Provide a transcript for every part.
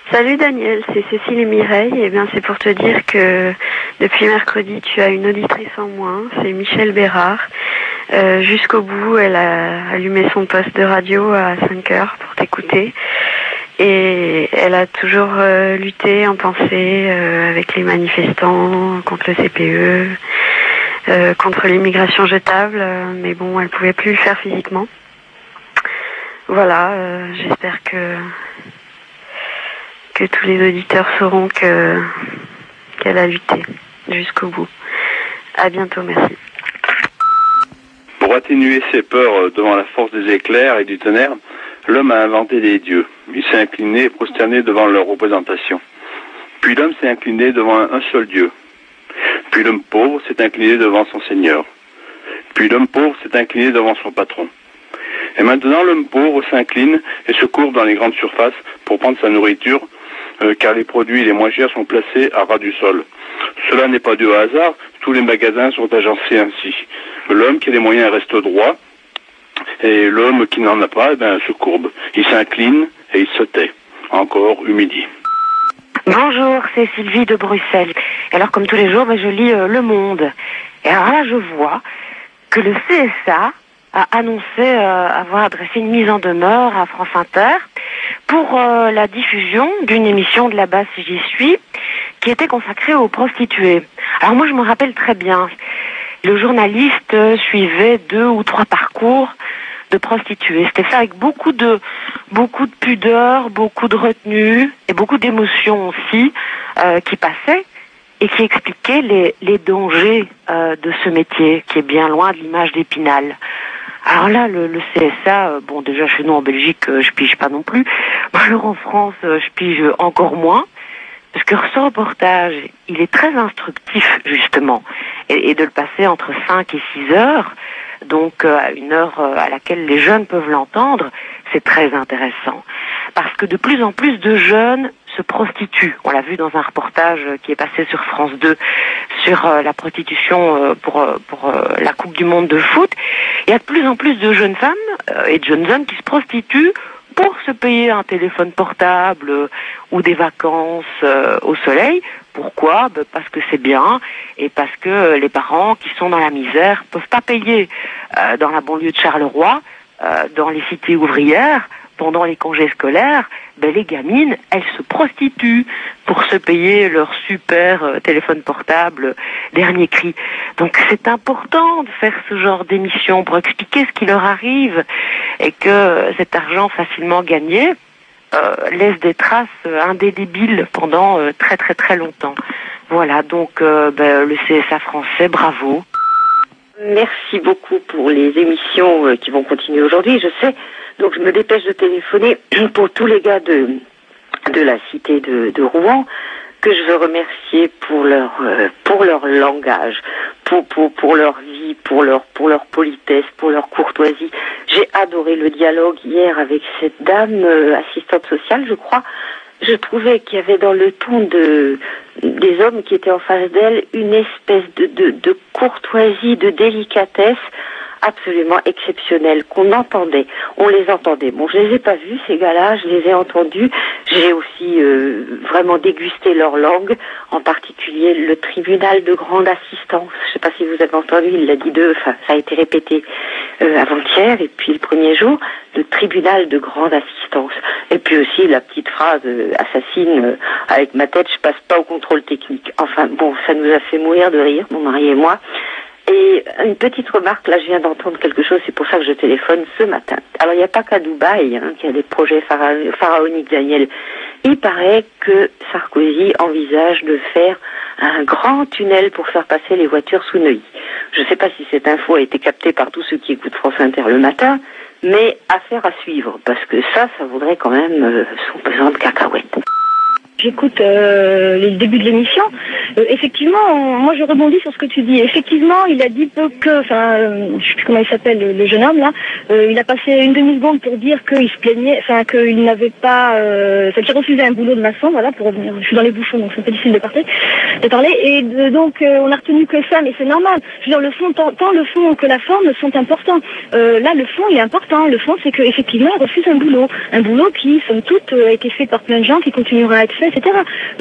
Salut Daniel, c'est Cécile et Mireille. Eh bien, c'est pour te dire que depuis mercredi, tu as une auditrice en moins. C'est Michel Bérard. Jusqu'au bout, elle a allumé son poste de radio à 5 heures pour t'écouter. Et elle a toujours lutté en pensée avec les manifestants, contre le CPE, contre l'immigration jetable. Mais bon, elle pouvait plus le faire physiquement. Voilà, j'espère que tous les auditeurs sauront qu'elle a lutté jusqu'au bout. À bientôt, merci. Pour atténuer ses peurs devant la force des éclairs et du tonnerre, l'homme a inventé des dieux. Il s'est incliné et prosterné devant leur représentation. Puis l'homme s'est incliné devant un seul Dieu. Puis l'homme pauvre s'est incliné devant son Seigneur. Puis l'homme pauvre s'est incliné devant son patron. Et maintenant l'homme pauvre s'incline et se courbe dans les grandes surfaces pour prendre sa nourriture, car les produits les moins chers sont placés à ras du sol. Cela n'est pas dû au hasard, tous les magasins sont agencés ainsi. L'homme qui a les moyens reste droit, et l'homme qui n'en a pas, se courbe. Il s'incline et il se tait, encore humilié. Bonjour, c'est Sylvie de Bruxelles. Alors comme tous les jours, je lis Le Monde. Et alors là, je vois que le CSA a annoncé avoir adressé une mise en demeure à France Inter pour la diffusion d'une émission de la base Si J'y suis, qui était consacrée aux prostituées. Alors moi, je me rappelle très bien, le journaliste suivait 2 ou 3 parcours de prostituées. C'était fait avec beaucoup de pudeur, beaucoup de retenue et beaucoup d'émotions aussi qui passaient et qui expliquaient les dangers de ce métier qui est bien loin de l'image d'Épinal. Alors là, le CSA, déjà chez nous en Belgique, je pige pas non plus. Alors en France, je pige encore moins. Parce que ce reportage, il est très instructif, justement. Et de le passer entre 5 et 6 heures, donc à une heure à laquelle les jeunes peuvent l'entendre, c'est très intéressant. Parce que de plus en plus de jeunes se prostituent. On l'a vu dans un reportage qui est passé sur France 2 sur la prostitution pour la Coupe du Monde de foot. Il y a de plus en plus de jeunes femmes et de jeunes hommes qui se prostituent pour se payer un téléphone portable ou des vacances au soleil. Pourquoi ? Parce que c'est bien et parce que les parents qui sont dans la misère peuvent pas payer. Dans la banlieue de Charleroi, dans les cités ouvrières, pendant les congés scolaires, les gamines, elles se prostituent pour se payer leur super téléphone portable dernier cri. Donc c'est important de faire ce genre d'émission pour expliquer ce qui leur arrive et que cet argent facilement gagné laisse des traces indélébiles pendant très très très longtemps. Voilà, donc le CSA français, bravo. Merci beaucoup pour les émissions qui vont continuer aujourd'hui, je sais. Donc je me dépêche de téléphoner pour tous les gars de la cité de Rouen, que je veux remercier pour leur langage, pour leur vie, pour leur politesse, pour leur courtoisie. J'ai adoré le dialogue hier avec cette dame assistante sociale, je crois. Je trouvais qu'il y avait dans le ton des hommes qui étaient en face d'elle une espèce de courtoisie, de délicatesse absolument exceptionnelle, qu'on entendait. On les entendait. Bon, je les ai pas vus, ces gars-là, je les ai entendus. J'ai aussi vraiment dégusté leur langue, en particulier le tribunal de grande assistance. Je sais pas si vous avez entendu, il l'a dit ça a été répété avant-hier, et puis le premier jour, le tribunal de grande assistance. Et puis aussi la petite phrase assassine, avec ma tête, je passe pas au contrôle technique. Enfin, bon, ça nous a fait mourir de rire, mon mari et moi. Et une petite remarque, là je viens d'entendre quelque chose, c'est pour ça que je téléphone ce matin. Alors il n'y a pas qu'à Dubaï qu'il y a des projets pharaoniques, Daniel. Il paraît que Sarkozy envisage de faire un grand tunnel pour faire passer les voitures sous Neuilly. Je ne sais pas si cette info a été captée par tous ceux qui écoutent France Inter le matin, mais affaire à suivre, parce que ça vaudrait quand même son pesant de cacahuètes. J'écoute le début de l'émission. Effectivement, moi je rebondis sur ce que tu dis. Effectivement, il a dit peu que, je sais plus comment il s'appelle, le jeune homme là, il a passé une demi-seconde pour dire qu'il se plaignait, qu'il n'avait pas, qu'il refusait un boulot de maçon, voilà, pour revenir. Je suis dans les bouchons, donc c'est un peu difficile de parler. Et donc on a retenu que ça, mais c'est normal. Je veux dire, le fond, tant le fond que la forme sont importants. Là, le fond il est important. Le fond, c'est qu'effectivement, il refuse un boulot qui, somme toute, a été fait par plein de gens, qui continuera à être fait, etc.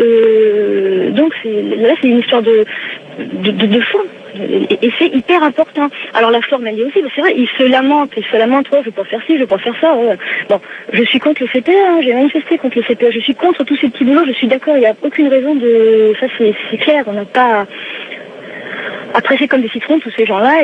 Donc là, c'est une histoire de fond. Et c'est hyper important. Alors la forme, elle est aussi, c'est vrai, il se lamente, oh, je veux pas faire ci, je veux pas faire ça. Bon, je suis contre le CPE, j'ai manifesté contre le CPE, je suis contre tous ces petits boulots, je suis d'accord, il n'y a aucune raison de... Ça, c'est clair, on n'a pas... à presser comme des citrons tous ces gens-là,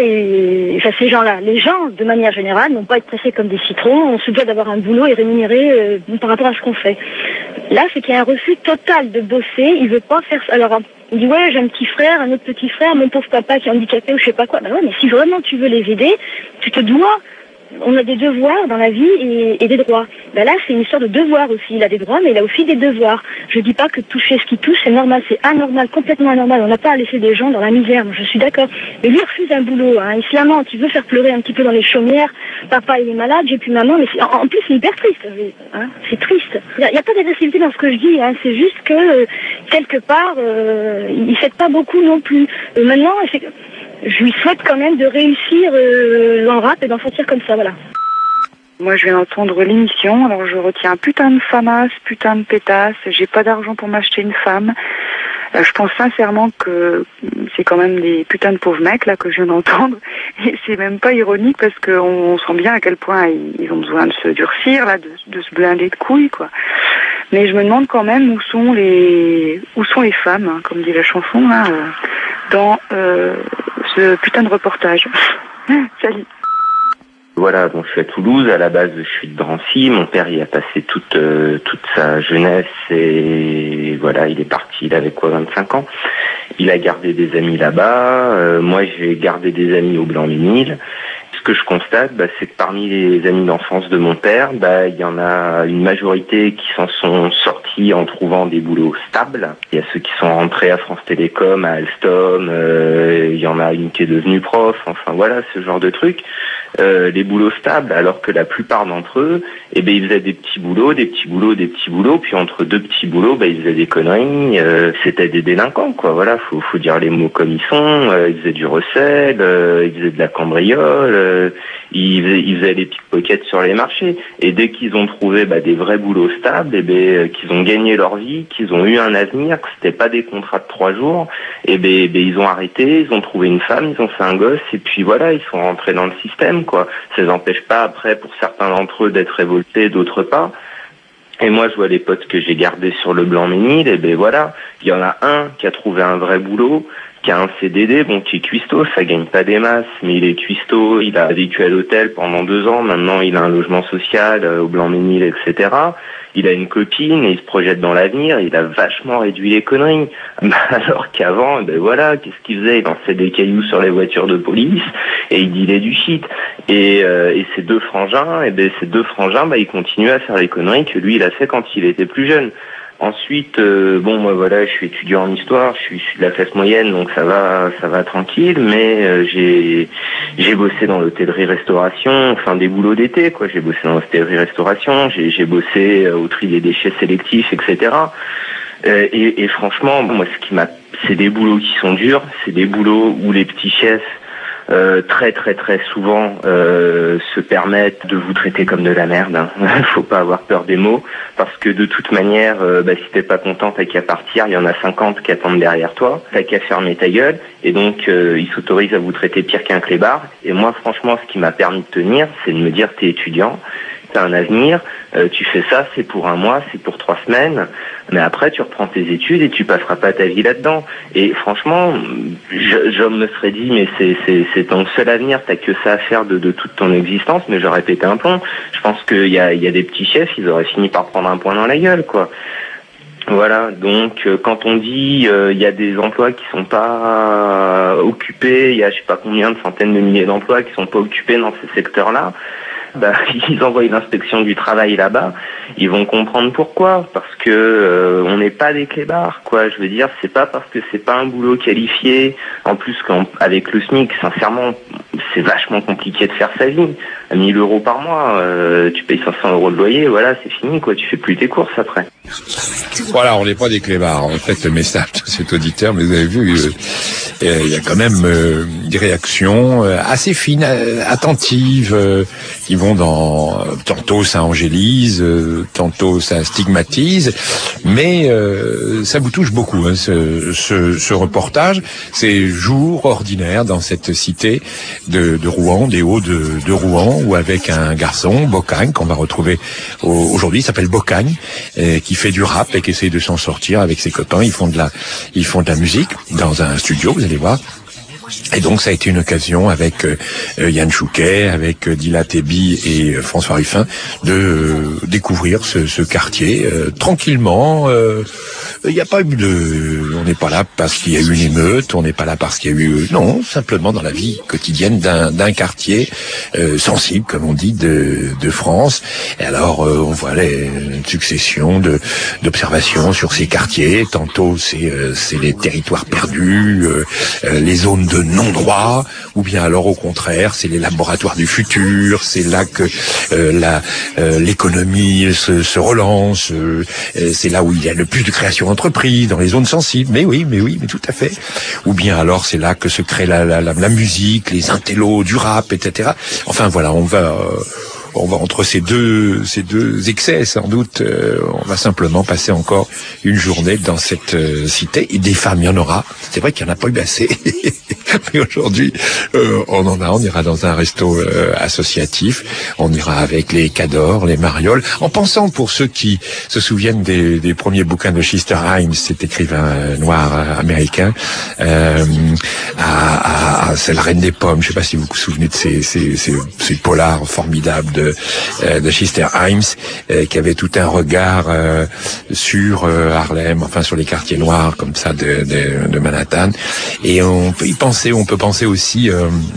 les gens de manière générale n'ont pas à être pressés comme des citrons, on se doit d'avoir un boulot et rémunéré par rapport à ce qu'on fait. Là, c'est qu'il y a un refus total de bosser, il veut pas faire ça. Alors, il dit ouais, j'ai un petit frère, un autre petit frère, mon pauvre papa qui est handicapé ou je sais pas quoi. Ben ouais, mais si vraiment tu veux les aider, tu te dois. On a des devoirs dans la vie et des droits. Ben là, c'est une histoire de devoirs aussi. Il a des droits, mais il a aussi des devoirs. Je dis pas que toucher ce qui touche, c'est normal. C'est anormal, complètement anormal. On n'a pas à laisser des gens dans la misère. Moi, je suis d'accord. Mais lui, il refuse un boulot. Il se lamente. Il veut faire pleurer un petit peu dans les chaumières. Papa, il est malade, j'ai plus maman. Mais en plus, c'est hyper triste. C'est triste. Il n'y a pas d'agressivité dans ce que je dis. C'est juste que, quelque part, il ne fait pas beaucoup non plus. Maintenant, je lui souhaite quand même de réussir en rap et d'en sortir comme ça, voilà. Moi, je viens d'entendre l'émission, alors je retiens putain de famasse, putain de pétasse, j'ai pas d'argent pour m'acheter une femme. Je pense sincèrement que c'est quand même des putains de pauvres mecs là que je viens d'entendre. Et c'est même pas ironique parce qu'on sent bien à quel point ils ont besoin de se durcir, là, de se blinder de couilles, quoi. Mais je me demande quand même où sont les femmes, comme dit la chanson, là, dans ce putain de reportage. Salut. Voilà, donc je suis à Toulouse, à la base je suis de Drancy, mon père y a passé toute sa jeunesse et voilà, il est parti, il avait 25 ans. Il a gardé des amis là-bas, moi j'ai gardé des amis au Blanc-Ménil. Ce que je constate, c'est que parmi les amis d'enfance de mon père, il y en a une majorité qui s'en sont sortis en trouvant des boulots stables. Il y a ceux qui sont rentrés à France Télécom, à Alstom, il y en a une qui est devenue prof, enfin voilà, ce genre de trucs. Les boulots stables, alors que la plupart d'entre eux, ils faisaient des petits boulots, puis entre deux petits boulots, ils faisaient des conneries, c'était des délinquants, quoi, voilà, faut dire les mots comme ils sont, ils faisaient du recel, ils faisaient de la cambriole, ils faisaient des pickpockets sur les marchés, et dès qu'ils ont trouvé des vrais boulots stables, qu'ils ont gagné leur vie, qu'ils ont eu un avenir, que c'était pas des contrats de 3 jours, ils ont arrêté, ils ont trouvé une femme, ils ont fait un gosse, et puis voilà, ils sont rentrés dans le système, quoi. Ça les empêche pas après, pour certains d'entre eux, d'être révoltés, d'autres pas. Et moi, je vois les potes que j'ai gardés sur le Blanc-Ménil, voilà, il y en a un qui a trouvé un vrai boulot, qui a un CDD, qui est cuistot, ça gagne pas des masses, mais il est cuistot, il a vécu à l'hôtel pendant 2 ans, maintenant il a un logement social au Blanc-Ménil, etc. Il a une copine et il se projette dans l'avenir, il a vachement réduit les conneries. Alors qu'avant, voilà, qu'est-ce qu'il faisait? Il lançait des cailloux sur les voitures de police et il dealait du shit. Et ces deux frangins, ils continuaient à faire les conneries que lui il a fait quand il était plus jeune. Ensuite, moi voilà, je suis étudiant en histoire, je suis de la classe moyenne, donc ça va tranquille, mais j'ai bossé dans l'hôtellerie-restauration, enfin des boulots d'été, quoi. J'ai bossé dans l'hôtellerie-restauration, j'ai bossé au tri des déchets sélectifs, etc. Et franchement, moi, c'est des boulots qui sont durs, c'est des boulots où les petits chefs très très très souvent se permettent de vous traiter comme de la merde. Faut pas avoir peur des mots, parce que de toute manière, si t'es pas content, t'as qu'à partir. Il y en a 50 qui attendent derrière toi. T'as qu'à fermer ta gueule. Et donc ils s'autorisent à vous traiter pire qu'un clébard. Et moi, franchement, ce qui m'a permis de tenir, c'est de me dire, t'es étudiant, t'as un avenir, tu fais ça, c'est pour 1 mois, c'est pour 3 semaines, mais après tu reprends tes études et tu passeras pas ta vie là-dedans. Et franchement, je me serais dit, mais c'est ton seul avenir, t'as que ça à faire de toute ton existence, mais j'aurais pété un plomb. Je pense qu'il y a des petits chefs, ils auraient fini par prendre un poing dans la gueule, quoi. Voilà, donc quand on dit il y a des emplois qui sont pas occupés, il y a je sais pas combien de centaines de milliers d'emplois qui sont pas occupés dans ces secteurs-là, ils envoient l'inspection du travail là-bas, ils vont comprendre pourquoi. Parce que on n'est pas des clébards, quoi. Je veux dire, c'est pas parce que c'est pas un boulot qualifié. En plus, avec le SMIC, sincèrement, c'est vachement compliqué de faire sa vie. À 1 000 € par mois, tu payes 500 € de loyer, voilà, c'est fini, quoi. Tu fais plus tes courses après. Voilà, on n'est pas des clébards. En fait, le message de cet auditeur, mais vous avez vu, il y a quand même des réactions assez fines, attentives, qui vont dans tantôt ça angélise, tantôt ça stigmatise, mais ça vous touche beaucoup, hein, ce reportage. C'est jour ordinaire dans cette cité de Rouen, des Hauts de Rouen, où avec un garçon, Bocagne, qu'on va retrouver aujourd'hui, il s'appelle Bocagne, qui fait du rap et qui essaie de s'en sortir avec ses copains. Ils font de la musique dans un studio, vous allez voir. Et donc ça a été une occasion avec Yann Chouquet, avec Dila Tebi et François Ruffin de découvrir ce quartier tranquillement. Il n'y a pas eu on n'est pas là parce qu'il y a eu une émeute, on n'est pas là parce qu'il y a eu non, simplement dans la vie quotidienne d'un quartier sensible, comme on dit, de France. Et alors on voit une succession d'observations sur ces quartiers. Tantôt c'est les territoires perdus, les zones de non-droit, ou bien alors au contraire, c'est les laboratoires du futur, c'est là que l'économie se relance, c'est là où il y a le plus de création d'entreprises, dans les zones sensibles, mais tout à fait. Ou bien alors c'est là que se crée la musique, les intellos du rap, etc. Enfin voilà, on va entre ces deux excès, sans doute, on va simplement passer encore une journée dans cette cité. Et des femmes, il y en aura. C'est vrai qu'il n'y en a pas eu assez. Mais aujourd'hui, on ira dans un resto associatif. On ira avec les Cadors, les Marioles. En pensant, pour ceux qui se souviennent des premiers bouquins de Chester Himes, cet écrivain noir américain, c'est la Reine des Pommes. Je ne sais pas si vous vous souvenez de ces polars formidables de Chester Himes, qui avait tout un regard sur Harlem, enfin sur les quartiers noirs comme ça de Manhattan. Et on peut penser aussi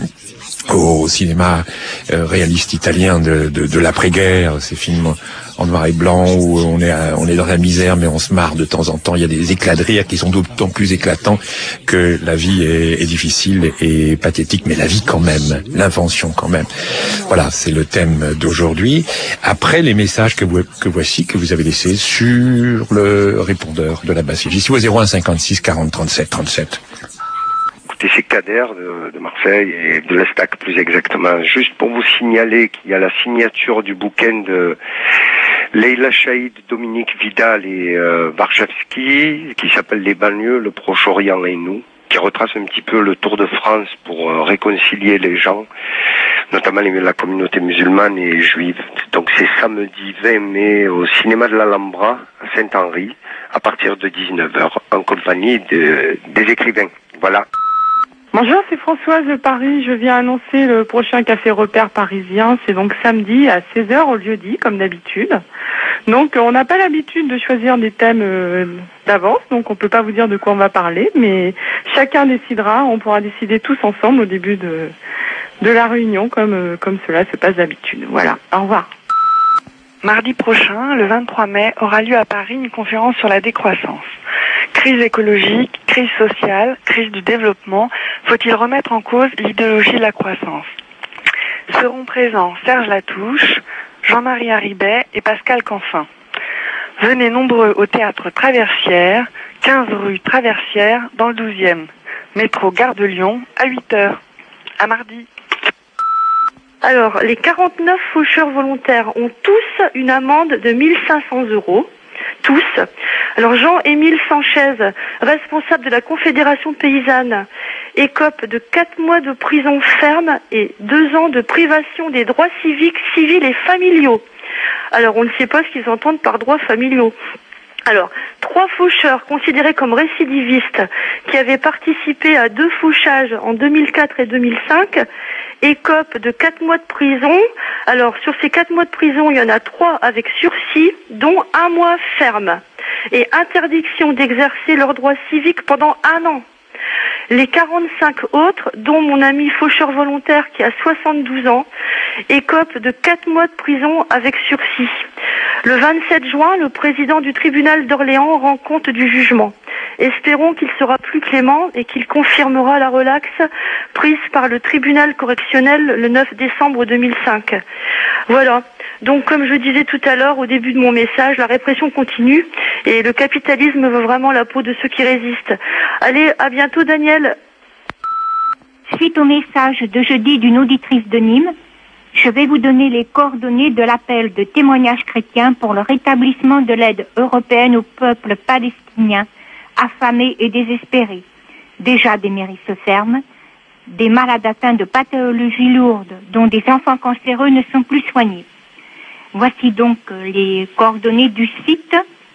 au cinéma réaliste italien de l'après-guerre, ces films en noir et blanc où on est dans la misère mais on se marre de temps en temps. Il y a des éclats de rire qui sont d'autant plus éclatants que la vie est difficile et pathétique, mais la vie quand même, l'invention quand même. Voilà, c'est le thème d'aujourd'hui. Après les messages que vous avez laissés sur le répondeur de la Bastille. J'y suis au 01 56 40 37 37. Écoutez, c'est Kader de Marseille et de l'Estac plus exactement. Juste pour vous signaler qu'il y a la signature du bouquin de Leila Chaïd, Dominique Vidal et Warszawski, qui s'appelle Les banlieues, le Proche-Orient et nous, qui retrace un petit peu le tour de France pour réconcilier les gens, notamment la communauté musulmane et juive. Donc c'est samedi 20 mai au cinéma de l'Alhambra à Saint-Henri, à partir de 19h, en compagnie des écrivains. Voilà. Bonjour, c'est Françoise de Paris. Je viens annoncer le prochain café repère parisien. C'est donc samedi à 16h au lieu dit, comme d'habitude. Donc, on n'a pas l'habitude de choisir des thèmes d'avance, donc on peut pas vous dire de quoi on va parler, mais chacun décidera. On pourra décider tous ensemble au début de la réunion, comme cela se passe d'habitude. Voilà. Au revoir. Mardi prochain, le 23 mai, aura lieu à Paris une conférence sur la décroissance. Crise écologique, crise sociale, crise du développement, faut-il remettre en cause l'idéologie de la croissance? Seront présents Serge Latouche, Jean-Marie Haribet et Pascal Canfin. Venez nombreux au théâtre Traversière, 15 rue Traversière, dans le 12e. Métro Gare de Lyon, à 8h. À mardi. Alors, les 49 faucheurs volontaires ont tous une amende de 1 500 €. Tous. Alors, Jean-Émile Sanchez, responsable de la Confédération paysanne, écope de 4 mois de prison ferme et 2 ans de privation des droits civiques, civils et familiaux. Alors, on ne sait pas ce qu'ils entendent par droits familiaux. Alors, 3 faucheurs considérés comme récidivistes qui avaient participé à 2 fauchages en 2004 et 2005 écopent de 4 mois de prison. Alors, sur ces 4 mois de prison, il y en a 3 avec sursis, dont 1 mois ferme. Et interdiction d'exercer leurs droits civiques pendant 1 an. Les 45 autres, dont mon ami faucheur volontaire qui a 72 ans, écope de 4 mois de prison avec sursis. Le 27 juin, le président du tribunal d'Orléans rend compte du jugement. Espérons qu'il sera plus clément et qu'il confirmera la relaxe prise par le tribunal correctionnel le 9 décembre 2005. Voilà. Donc, comme je disais tout à l'heure au début de mon message, la répression continue et le capitalisme veut vraiment la peau de ceux qui résistent. Allez, à bientôt, Daniel. Suite au message de jeudi d'une auditrice de Nîmes, je vais vous donner les coordonnées de l'appel de témoignages chrétiens pour le rétablissement de l'aide européenne au peuple palestinien, affamés et désespérés. Déjà, des mairies se ferment, des malades atteints de pathologies lourdes, dont des enfants cancéreux ne sont plus soignés. Voici donc les coordonnées du site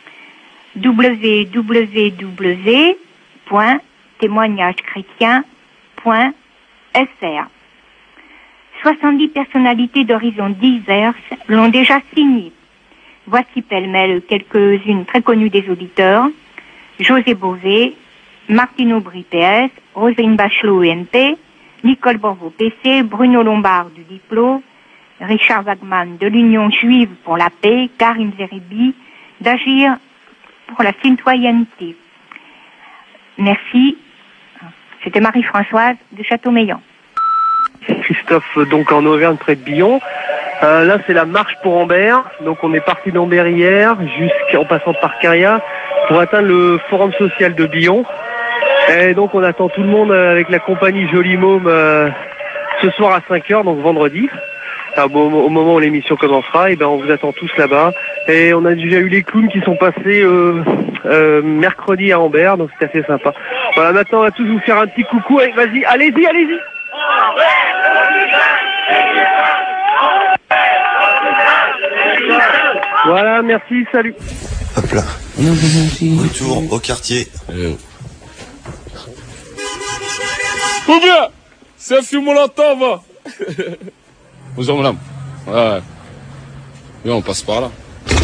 www.témoignagechrétien.fr. 70 personnalités d'horizons divers l'ont déjà signé. Voici pêle-mêle quelques-unes très connues des auditeurs. José Bové, Martine Aubry PS, Roselyne Bachelot EMP, Nicole Borvo PC, Bruno Lombard du Diplo, Richard Wagman de l'Union Juive pour la Paix, Karim Zeribi d'Agir pour la citoyenneté. Merci. C'était Marie-Françoise de Châteaumeillan. Christophe, donc en Auvergne près de Billon. Là c'est la marche pour Ambert, donc on est parti d'Ambert hier jusqu'en passant par Caria pour atteindre le forum social de Billon. Et donc on attend tout le monde avec la compagnie Joli Môme ce soir à 5h, donc vendredi. Au moment où l'émission commencera, et ben on vous attend tous là-bas. Et on a déjà eu les clowns qui sont passés mercredi à Ambert, donc c'était assez sympa. Voilà, maintenant on va tous vous faire un petit coucou. Allez, vas-y, allez-y. Voilà, merci, salut. Hop là. Retour au quartier. Ou bien, c'est fume l'entend, va. Bonjour madame. Ouais. Bien, on passe par là.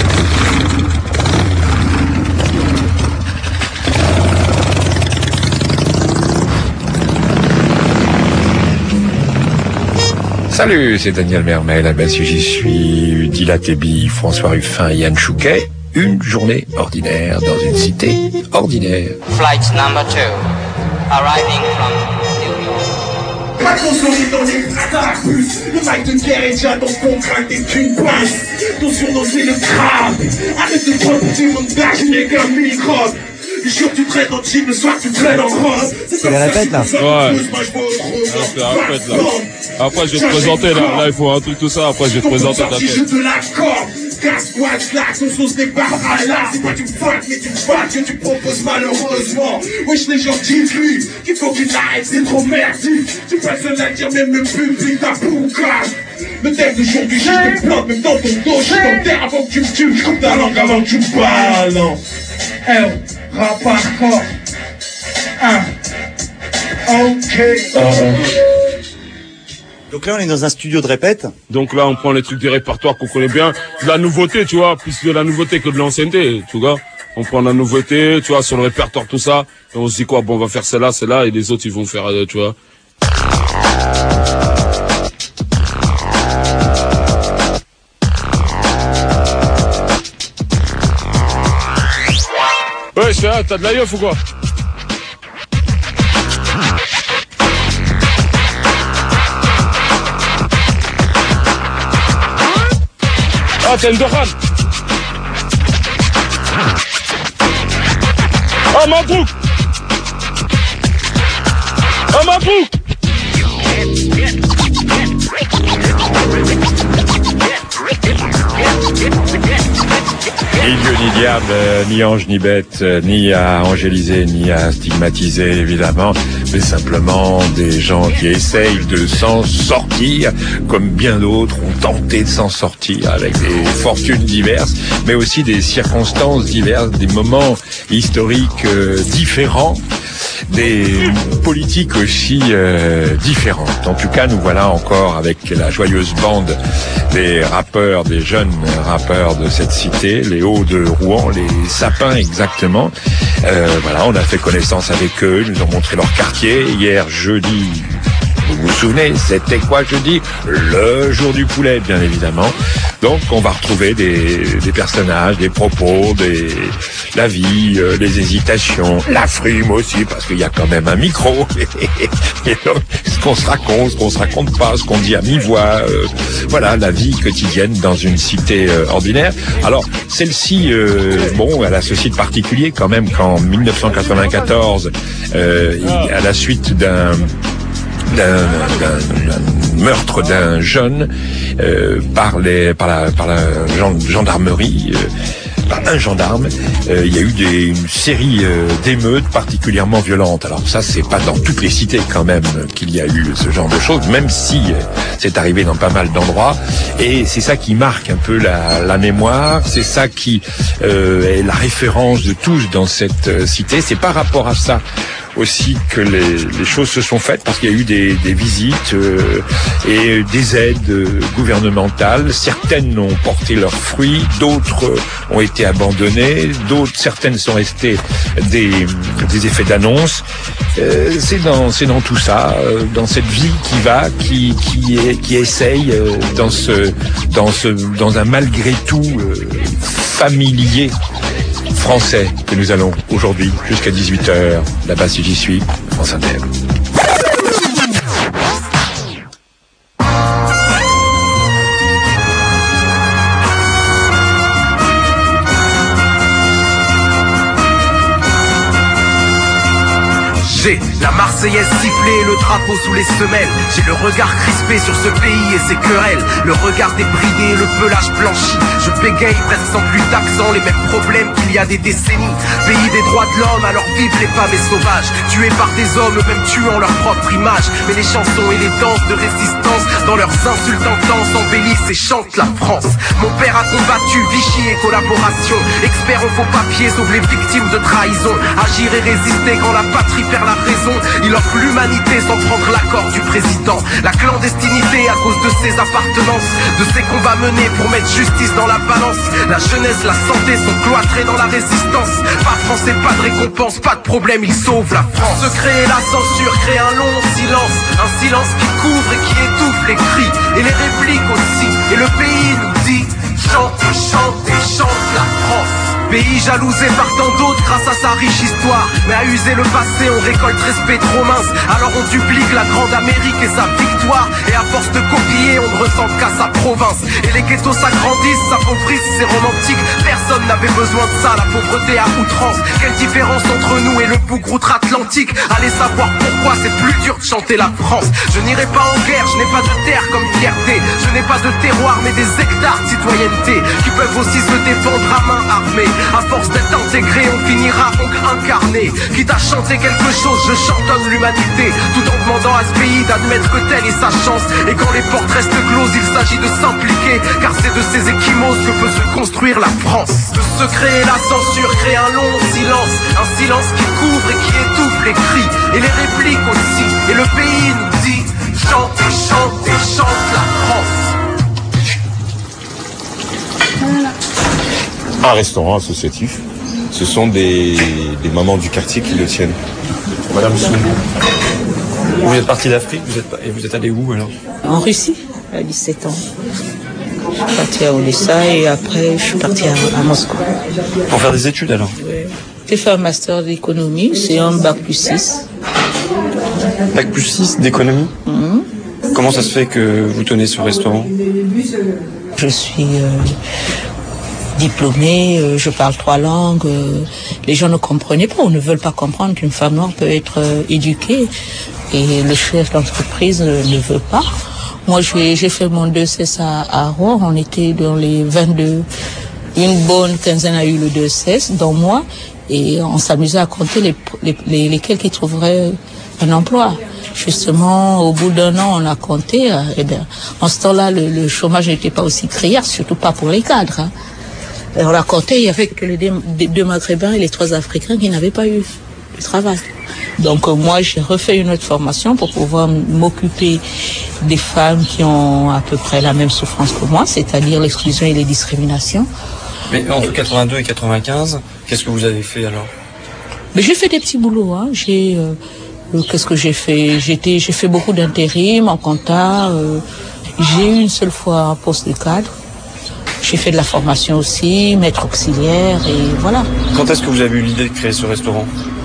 Salut, c'est Daniel Mermel, à Bessie, j'y suis, Dila Tebi, François Ruffin et Yann Chouquet. Une journée ordinaire dans une cité ordinaire. Flight number 2, arriving from New York. Attention, on est dans les starbus. Le mic de guerre est déjà dans ton crâne, t'es qu'une pince. Ton surnom c'est le crabe. Arrête de prendre pour du monde d'âge, n'est qu'un microbe. Le jour tu traînes en jean, le soir tu traînes en rose. C'est la répète là. Ouais. C'est la répète là. Après je vais te présenter là il faut un truc tout ça, après je vais te présenter ta tête. De la corde. Casse-toi, slack, on sauce des barres à l'art. C'est pas du fuck, mais du fuck que tu proposes malheureusement. Wesh, les gens disent qu'il faut qu'il arrête, c'est trop merdique. Tu passes à dire même le public ta boucane. Le thème d'aujourd'hui, je te plante, même dans ton dos, je t'enterre avant que tu me tues. Je coupe ta langue avant que tu me parles, non. Rap hardcore. Ok. Donc là, on est dans un studio de répète. Donc là, on prend les trucs des répertoires qu'on connaît bien. De la nouveauté, tu vois, plus de la nouveauté que de l'ancienneté, tu vois. On prend la nouveauté, tu vois, sur le répertoire, tout ça. Et on se dit quoi, bon, on va faire celle-là, et les autres, ils vont faire, tu vois. Ouais, je fais, t'as de la yeuf ou quoi? Ah, t'es une Dohan. Ah, Mabrouk. Ah, Mabrouk. Ni Dieu ni diable, ni ange ni bête, ni à angéliser, ni à stigmatiser évidemment, mais simplement des gens qui essayent de s'en sortir, comme bien d'autres ont tenté de s'en sortir avec des fortunes diverses, mais aussi des circonstances diverses, des moments historiques différents, des politiques aussi différentes. En tout cas, nous voilà encore avec la joyeuse bande des rappeurs, des jeunes rappeurs de cette cité, les Hauts de Rouen, les Sapins exactement. Voilà, on a fait connaissance avec eux, ils nous ont montré leur quartier. Hier, jeudi, vous vous souvenez, c'était quoi jeudi? Le jour du poulet, bien évidemment. Donc on va retrouver des personnages, des propos, la vie, les hésitations, la frime aussi, parce qu'il y a quand même un micro. Et donc, ce qu'on se raconte pas, ce qu'on dit à mi-voix, voilà, la vie quotidienne dans une cité ordinaire. Alors, celle-ci, elle a ceci de particulier quand même qu'en 1994, à la suite d'un meurtre d'un jeune par la gendarmerie, par un gendarme, il y a eu une série d'émeutes particulièrement violentes. Alors ça, c'est pas dans toutes les cités quand même qu'il y a eu ce genre de choses, même si c'est arrivé dans pas mal d'endroits. Et c'est ça qui marque un peu la mémoire, c'est ça qui est la référence de tous dans cette cité. C'est par rapport à ça aussi que les choses se sont faites, parce qu'il y a eu des visites et des aides gouvernementales. Certaines ont porté leurs fruits, d'autres ont été abandonnées, certaines sont restées des effets d'annonce. C'est dans tout ça, dans cette vie qui essaye dans un malgré tout familier français que nous allons aujourd'hui jusqu'à 18h. Là-bas, si j'y suis, France Inter. J'ai la Marseillaise sifflée, le drapeau sous les semelles. J'ai le regard crispé sur ce pays et ses querelles. Le regard débridé, le pelage blanchi. Je bégaye presque sans plus d'accent, les mêmes problèmes qu'il y a des décennies. Pays des droits de l'homme, alors vivent les femmes et sauvages. Tués par des hommes, même tuant leur propre image. Mais les chansons et les danses de résistance, dans leurs insultes intenses, embellissent et chantent la France. Mon père a combattu Vichy et collaboration. Expert en faux papiers, sauve les victimes de trahison. Agir et résister quand la patrie perd la raison. Il offre l'humanité sans prendre l'accord du président. La clandestinité à cause de ses appartenances, de ses combats menés pour mettre justice dans la balance. La jeunesse, la santé sont cloîtrés dans la résistance. Pas de français, pas de récompense, pas de problème, ils sauvent la France. Se créer la censure, créer un long silence. Un silence qui couvre et qui étouffe les cris. Et les répliques aussi. Et le pays nous dit: chante et chante et chante la France. Pays jalousé par tant d'autres grâce à sa riche histoire. Mais à user le passé, on récolte respect trop mince. Alors on duplique la grande Amérique et sa victoire. Et à force de copier, on ne ressent qu'à sa province. Et les ghettos s'agrandissent, s'appauvrissent, c'est romantique. Personne n'avait besoin de ça, la pauvreté à outrance. Quelle différence entre nous et le bougre outre-Atlantique? Allez savoir pourquoi c'est plus dur de chanter la France. Je n'irai pas en guerre, je n'ai pas de terre comme fierté. Je n'ai pas de terroir mais des hectares de citoyenneté qui peuvent aussi se défendre à main armée. À force d'être intégré, on finira donc incarné. Quitte à chanter quelque chose, je chantonne l'humanité, tout en demandant à ce pays d'admettre que telle est sa chance. Et quand les portes restent closes, il s'agit de s'impliquer, car c'est de ces échymoses que peut se construire la France. De se créer la censure, créer un long silence. Un silence qui couvre et qui étouffe les cris. Et les répliques aussi. Et le pays nous dit: chante et chante et chante la France. Un restaurant associatif, ce sont des mamans du quartier qui le tiennent. Madame Soumou. Vous êtes parti d'Afrique, et vous êtes allé où alors? En Russie, à 17 ans. Je suis partie à Odessa et après je suis partie à Moscou. Pour faire des études alors? Oui. J'ai fait un master d'économie, c'est un bac plus 6. Bac plus 6 d'économie? Comment ça se fait que vous tenez ce restaurant? Je suis diplômée, je parle 3 langues. Les gens ne comprenaient pas ou ne veulent pas comprendre qu'une femme noire peut être éduquée. Et le chef d'entreprise ne veut pas. Moi, j'ai fait mon 2CS à Rouen. On était dans les 22. Une bonne quinzaine a eu le 2CS, dont moi. Et on s'amusait à compter lesquels qui trouveraient un emploi. Justement, au bout d'1 an, on a compté. Et bien, en ce temps-là, le chômage n'était pas aussi criard, surtout pas pour les cadres. Hein. Et on a compté, il y avait que les 2 Maghrébins et les 3 Africains qui n'avaient pas eu de travail. Donc moi, j'ai refait une autre formation pour pouvoir m'occuper des femmes qui ont à peu près la même souffrance que moi, c'est-à-dire l'exclusion et les discriminations. Mais entre 82 et 95, qu'est-ce que vous avez fait alors? Mais j'ai fait des petits boulots. Hein. J'ai Qu'est-ce que j'ai fait? J'ai fait beaucoup d'intérim en compta. J'ai eu une seule fois un poste de cadre. J'ai fait de la formation aussi, maître auxiliaire et voilà. Quand est-ce que vous avez eu l'idée de créer ce restaurant?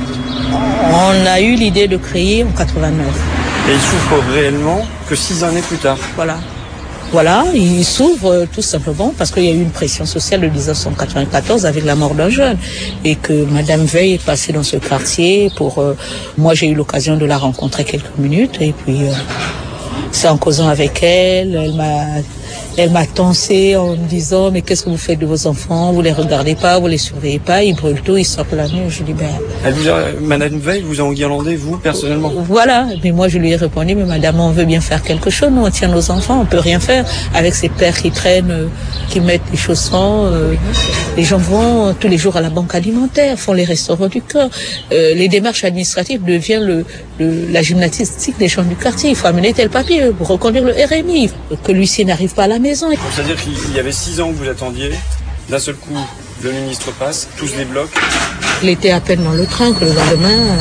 On a eu l'idée de créer en 89. Et il s'ouvre réellement que 6 années plus tard. Voilà, il s'ouvre tout simplement parce qu'il y a eu une pression sociale de 1994 avec la mort d'un jeune et que Madame Veil est passée dans ce quartier pour... moi, j'ai eu l'occasion de la rencontrer quelques minutes et puis c'est en causant avec elle, elle m'a tensé en me disant mais qu'est-ce que vous faites de vos enfants? Vous les regardez pas, vous les surveillez pas, ils brûlent tout, ils sortent la nuit. Je dis Madame Veil vous a enguirlandé, vous, personnellement? Voilà, mais moi je lui ai répondu mais madame, on veut bien faire quelque chose, nous on tient nos enfants, on peut rien faire avec ces pères qui traînent, qui mettent les chaussons. Les gens vont tous les jours à la banque alimentaire, font les restaurants du cœur. Les démarches administratives deviennent la gymnastique des gens du quartier. Il faut amener tel papier pour reconduire le RMI, que l'huissier n'arrive pas à la maison. C'est-à-dire qu'il y avait 6 ans que vous attendiez, d'un seul coup, le ministre passe, tout se débloque. Il était à peine dans le train que le lendemain,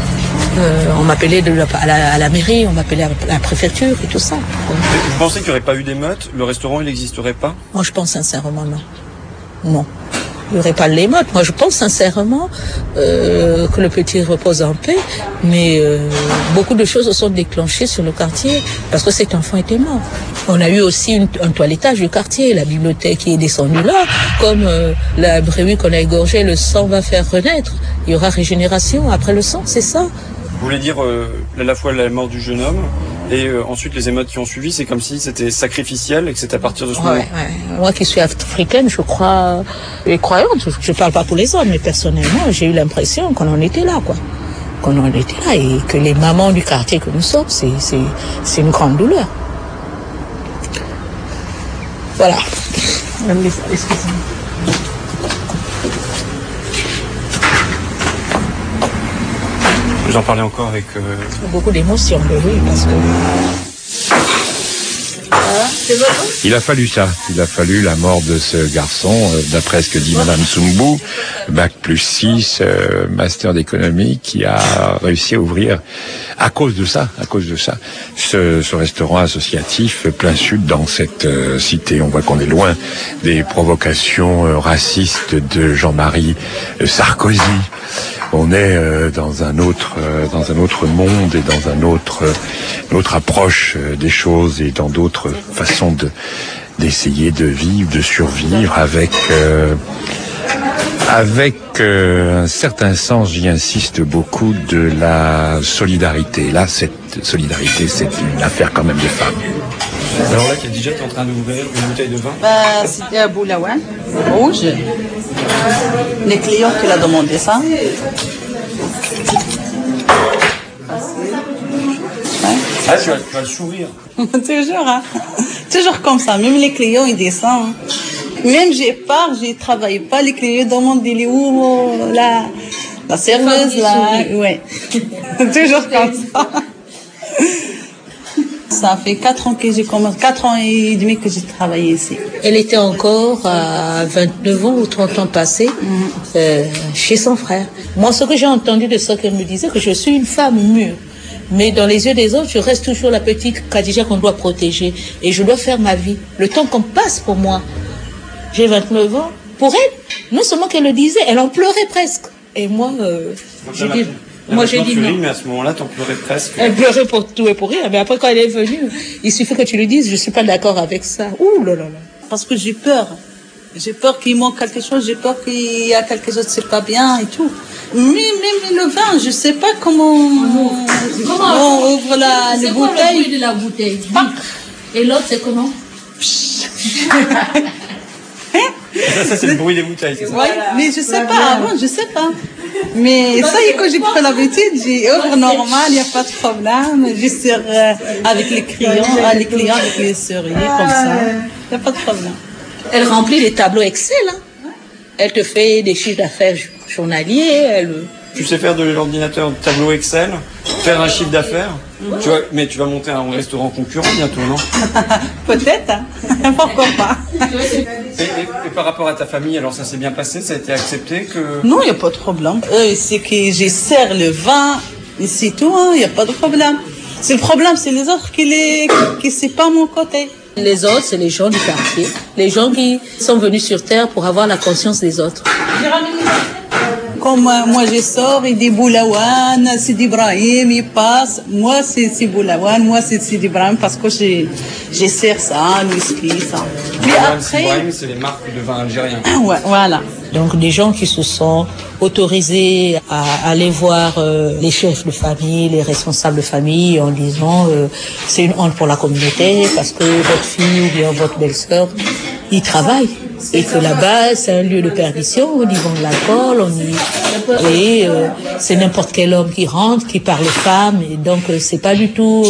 on m'appelait à la mairie, on m'appelait à la préfecture et tout ça. Vous pensez qu'il n'y aurait pas eu d'émeute, le restaurant il n'existerait pas? Moi je pense sincèrement non. Non. Il n'y aurait pas l'émeute. Moi, je pense sincèrement que le petit repose en paix, mais beaucoup de choses se sont déclenchées sur le quartier parce que cet enfant était mort. On a eu aussi un toilettage du quartier, la bibliothèque qui est descendue là, comme la brebis qu'on a égorgée, le sang va faire renaître. Il y aura régénération après le sang, c'est ça. Vous voulez dire à la fois la mort du jeune homme et ensuite les émeutes qui ont suivi, c'est comme si c'était sacrificiel et que c'est à partir de ce moment. Moi qui suis africaine, je crois, et croyante, je parle pas pour les hommes, mais personnellement, j'ai eu l'impression qu'on en était là, quoi. Qu'on en était là et que les mamans du quartier que nous sommes, c'est une grande douleur. Voilà. Excusez-moi. Vous en parlez encore avec... Beaucoup d'émotions, oui, parce que... Il a fallu ça. Il a fallu la mort de ce garçon, d'après ce que dit Madame Soumbou, bac plus 6, master d'économie, qui a réussi à ouvrir, à cause de ça, ce restaurant associatif plein sud dans cette cité. On voit qu'on est loin des provocations racistes de Jean-Marie Sarkozy. On est dans un autre monde et dans une autre approche des choses et dans d'autres façons d'essayer de vivre, de survivre avec un certain sens, j'y insiste beaucoup, de la solidarité. Là, cette solidarité, c'est une affaire quand même de femmes. Alors là, Khadija est en train d'ouvrir une bouteille de vin. C'était à Boulaouane, rouge. Les clients qui l'ont demandé ça. Ah, tu vas le sourire. Toujours, hein. Toujours comme ça. Même les clients, ils descendent. Même j'ai peur, je travaille pas. Les clients demandent il est où la serveuse là. Ouais. Toujours comme ça. Ça fait 4 ans que j'ai commencé, 4 ans et demi que j'ai travaillé ici. Elle était encore à 29 ans ou 30 ans passés chez son frère. Moi, ce que j'ai entendu de ça qu'elle me disait, que je suis une femme mûre. Mais dans les yeux des autres, je reste toujours la petite Khadija qu'on doit protéger. Et je dois faire ma vie. Le temps qu'on passe pour moi. J'ai 29 ans. Pour elle, non seulement qu'elle le disait, elle en pleurait presque. Et moi, j'ai dit... Moi, j'ai dit non. Mais à ce moment-là, t'en pleurais presque. Elle pleurait pour tout et pour rien. Mais après, quand elle est venue, il suffit que tu lui dises, je suis pas d'accord avec ça. Ouh là là là. Parce que j'ai peur. J'ai peur qu'il manque quelque chose. J'ai peur qu'il y a quelque chose, c'est pas bien et tout. Mais même le vin, je sais pas comment on ouvre la bouteille. C'est quoi le bruit de la bouteille? Et l'autre, c'est comment? Ça, c'est le bruit des bouteilles, c'est ça? Oui, mais je sais pas, avant, je sais pas. Mais ça y est, quand j'ai pris l'habitude, j'ai ouvert normal, il n'y a pas de problème. Je sers avec les clients, avec les serruriers, comme ça. Il n'y a pas de problème. Elle remplit les tableaux Excel, hein. Elle te fait des chiffres d'affaires journaliers, Tu sais faire de l'ordinateur, de tableau Excel, faire un chiffre d'affaires. Mais tu vas monter un restaurant concurrent bientôt, non? Peut-être, hein. Pourquoi pas. Et par rapport à ta famille, alors ça s'est bien passé? Ça a été accepté que... Non, il n'y a pas de problème. C'est que je sers le vin, Et c'est tout, il n'y a pas de problème. C'est le problème, c'est les autres qui c'est pas mon côté. Les autres, c'est les gens du quartier, les gens qui sont venus sur Terre pour avoir la conscience des autres. Comme moi je sors, il dit Boulawan, Sidi Ibrahim, il passe. Moi c'est Boulawan, moi c'est Sidi Ibrahim parce que j'ai sers ça, le whisky, ça. Mais après, c'est les marques de vin algérien. Ouais, voilà. Donc des gens qui se sont autorisés à aller voir les chefs de famille, les responsables de famille en disant c'est une honte pour la communauté parce que votre fille ou bien votre belle-sœur, ils travaillent. Et que là-bas, c'est un lieu de perdition, on y vend de l'alcool, et c'est n'importe quel homme qui rentre, qui parle femmes, et donc c'est pas du tout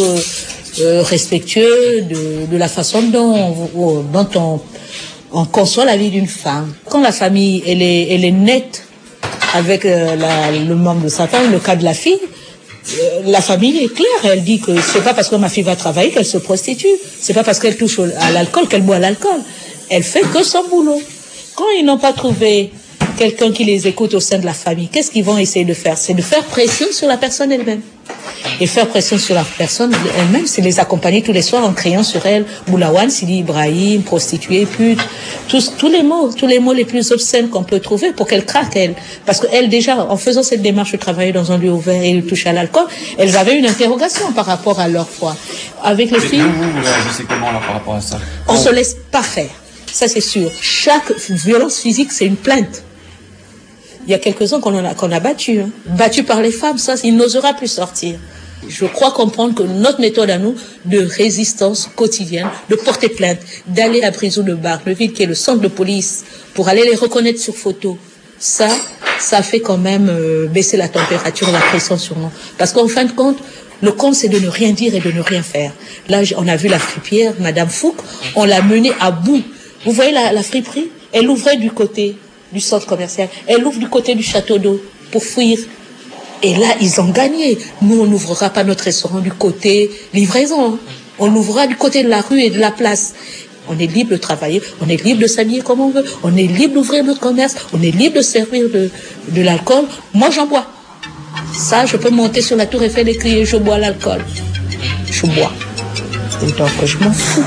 respectueux de la façon dont on conçoit la vie d'une femme. Quand la famille, elle est nette avec le membre de sa femme, le cas de la fille, la famille est claire, elle dit que c'est pas parce que ma fille va travailler qu'elle se prostitue, c'est pas parce qu'elle touche à l'alcool qu'elle boit l'alcool. Elle fait que son boulot. Quand ils n'ont pas trouvé quelqu'un qui les écoute au sein de la famille, qu'est-ce qu'ils vont essayer de faire? C'est de faire pression sur la personne elle-même. Et faire pression sur la personne elle-même, c'est les accompagner tous les soirs en criant sur elle Boulawan, Sidi Ibrahim, prostituée, pute, tous les mots les plus obscènes qu'on peut trouver pour qu'elle craque, elle. Parce qu'elle, déjà, en faisant cette démarche de travailler dans un lieu ouvert et de toucher à l'alcool, elles avaient une interrogation par rapport à leur foi. Avec les filles... Vous réagissez comment alors par rapport à ça? On se laisse pas faire. Ça, c'est sûr. Chaque violence physique, c'est une plainte. Il y a quelques-uns qu'on a battus. Battus par les femmes, ça, il n'osera plus sortir. Je crois comprendre que notre méthode à nous, de résistance quotidienne, de porter plainte, d'aller à prison de Bar-le-Ville, qui est le centre de police, pour aller les reconnaître sur photo, ça fait quand même baisser la température, la pression sur nous. Parce qu'en fin de compte, le compte, c'est de ne rien dire et de ne rien faire. Là, on a vu la fripière, Madame Fouque, on l'a menée à bout. Vous voyez la friperie? Elle ouvrait du côté du centre commercial. Elle ouvre du côté du château d'eau pour fuir. Et là, ils ont gagné. Nous, on n'ouvrira pas notre restaurant du côté livraison. On l'ouvrira du côté de la rue et de la place. On est libre de travailler, on est libre de s'habiller comme on veut, on est libre d'ouvrir notre commerce, on est libre de servir de l'alcool. Moi, j'en bois. Ça, je peux monter sur la tour Eiffel et crier « Je bois l'alcool ». Je bois. Et donc, je m'en fous.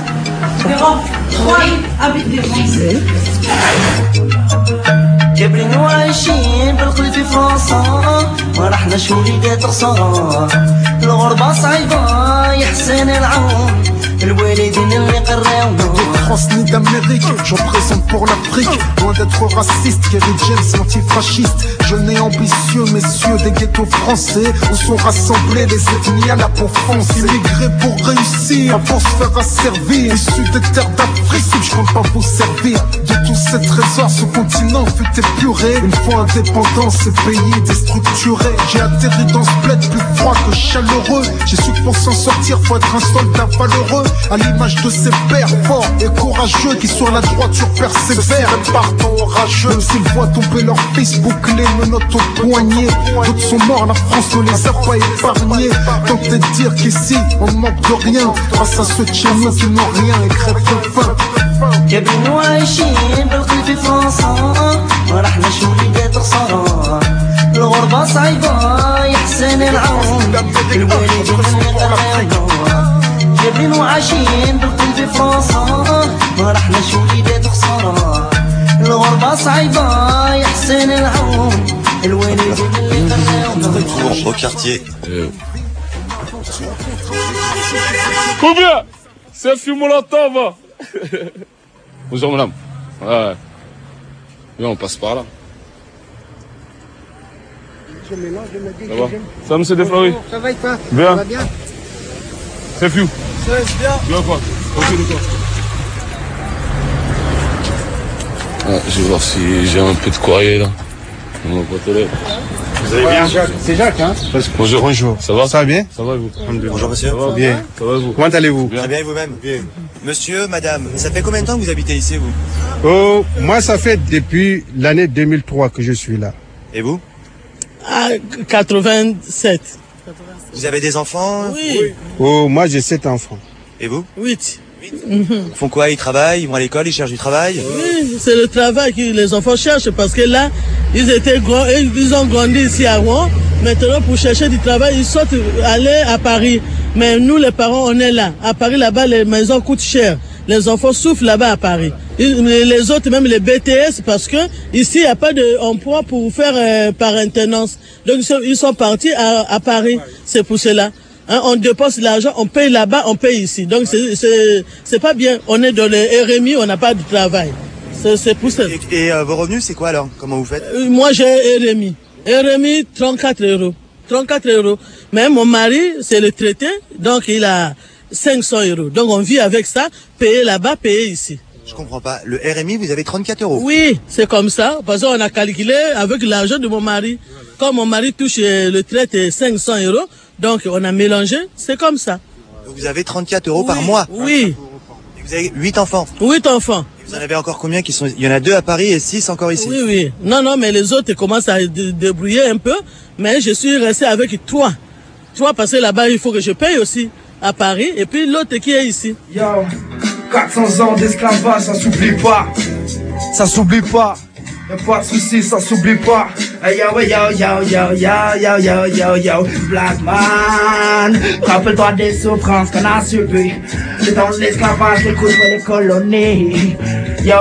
جابرين وعايشين بالخلف في فرنسا ما رحناش وليدات غصارى الغربة صعيبة يا حسين العون الوالدين اللي قراونا France ni d'Amérique, j'en présente pour l'Afrique. Loin d'être raciste, Kerry James antifasciste. Jeune et ambitieux, messieurs des ghettos français, où sont rassemblés les ethnies à la peau foncée. Immigrés pour réussir, pour se faire asservir. Issus des terres d'Afrique, je compte pas vous servir. De tous ces trésors, ce continent fut épuré. Une fois indépendant, ce pays déstructuré. J'ai atterri dans ce bled plus froid que chaleureux. J'ai su que pour s'en sortir, faut être un soldat valeureux. À l'image de ces pères forts et courageux qui sur la droiture persévèrent et partent orageux. Même s'ils voient tomber leur fils bouclés, menottes au poignet. D'autres sont morts, la France ne les a pas épargnés. Tentez de dire qu'ici on manque de rien grâce à ceux de chez nous qui n'ont rien et crèvent de faim. جابرين وعايشين بالخلف في فرنسا ما رحناش وليدات غصارى الغربة صعيبة يا حسين العون الوالدين اللي قراونا جابرين وعايشين بالخلف في فرنسا ما رحناش وليدات غصارى الغربة صعيبة يا حسين العون الوالدين اللي قراونا. Retour au quartier. Combien? C'est Fumolotov. Bonjour madame. Ouais. Viens, on passe par là. Ça va? Ça, monsieur Defleury? Ça va et toi? Bien. Ça va bien? C'est Fiu. C'est bien. Bien quoi? Ok, d'accord. Je vais voir si j'ai un peu de courrier là. Dans ma boîte aux lettres. Vous allez bien? C'est Jacques, hein? Bonjour. Bonjour. Ça va? Ça va bien? Ça va et vous? Bonjour monsieur. Ça va bien. Ça va et vous? Comment allez-vous? Très bien et vous-même? Bien. Monsieur, madame, ça fait combien de temps que vous habitez ici, vous? Oh, moi ça fait depuis l'année 2003 que je suis là. Et vous? Ah, 87. Vous avez des enfants? Oui. Oh, moi j'ai 7 enfants. Et vous? 8. Ils font quoi? Ils travaillent? Ils vont à l'école? Ils cherchent du travail? Oui, c'est le travail que les enfants cherchent parce que là, ils ont grandi ici avant. Maintenant, pour chercher du travail, ils sortent aller à Paris. Mais nous, les parents, on est là. À Paris, là-bas, les maisons coûtent cher. Les enfants souffrent là-bas à Paris. Les autres, même les BTS, parce que ici, il n'y a pas d'emploi pour faire par internaance. Donc, ils sont partis à Paris. C'est pour cela. Hein, on dépense l'argent, on paye là-bas, on paye ici. Donc, c'est pas bien. On est dans le RMI, on n'a pas de travail. C'est pour ça. Et vos revenus, c'est quoi alors? Comment vous faites? Moi, j'ai RMI. RMI, 34 €. 34 €. Mais mon mari, c'est le traité, donc il a 500 €. Donc on vit avec ça, payer là-bas, payer ici. Je comprends pas. Le RMI, vous avez 34 €. Oui, c'est comme ça, parce qu'on a calculé avec l'argent de mon mari. Comme mon mari touche le traité 500 €, donc on a mélangé, c'est comme ça. Donc vous avez 34 € par mois? Oui. Et vous avez 8 enfants? 8 enfants. Vous en avez encore combien qui sont... Il y en a 2 à Paris et 6 encore ici? Oui, oui. Non, mais les autres commencent à débrouiller un peu, mais je suis resté avec 3. 3 parce que là-bas, il faut que je paye aussi à Paris, et puis l'autre qui est ici. Yo, 400 ans d'esclavage, ça s'oublie pas. Ça s'oublie pas. Y'a pas de soucis, ça s'oublie pas. Hey, yo, black man. Rappelle-toi des souffrances qu'on a subies. C'est dans l'esclavage, les coups de les colonies. Yo,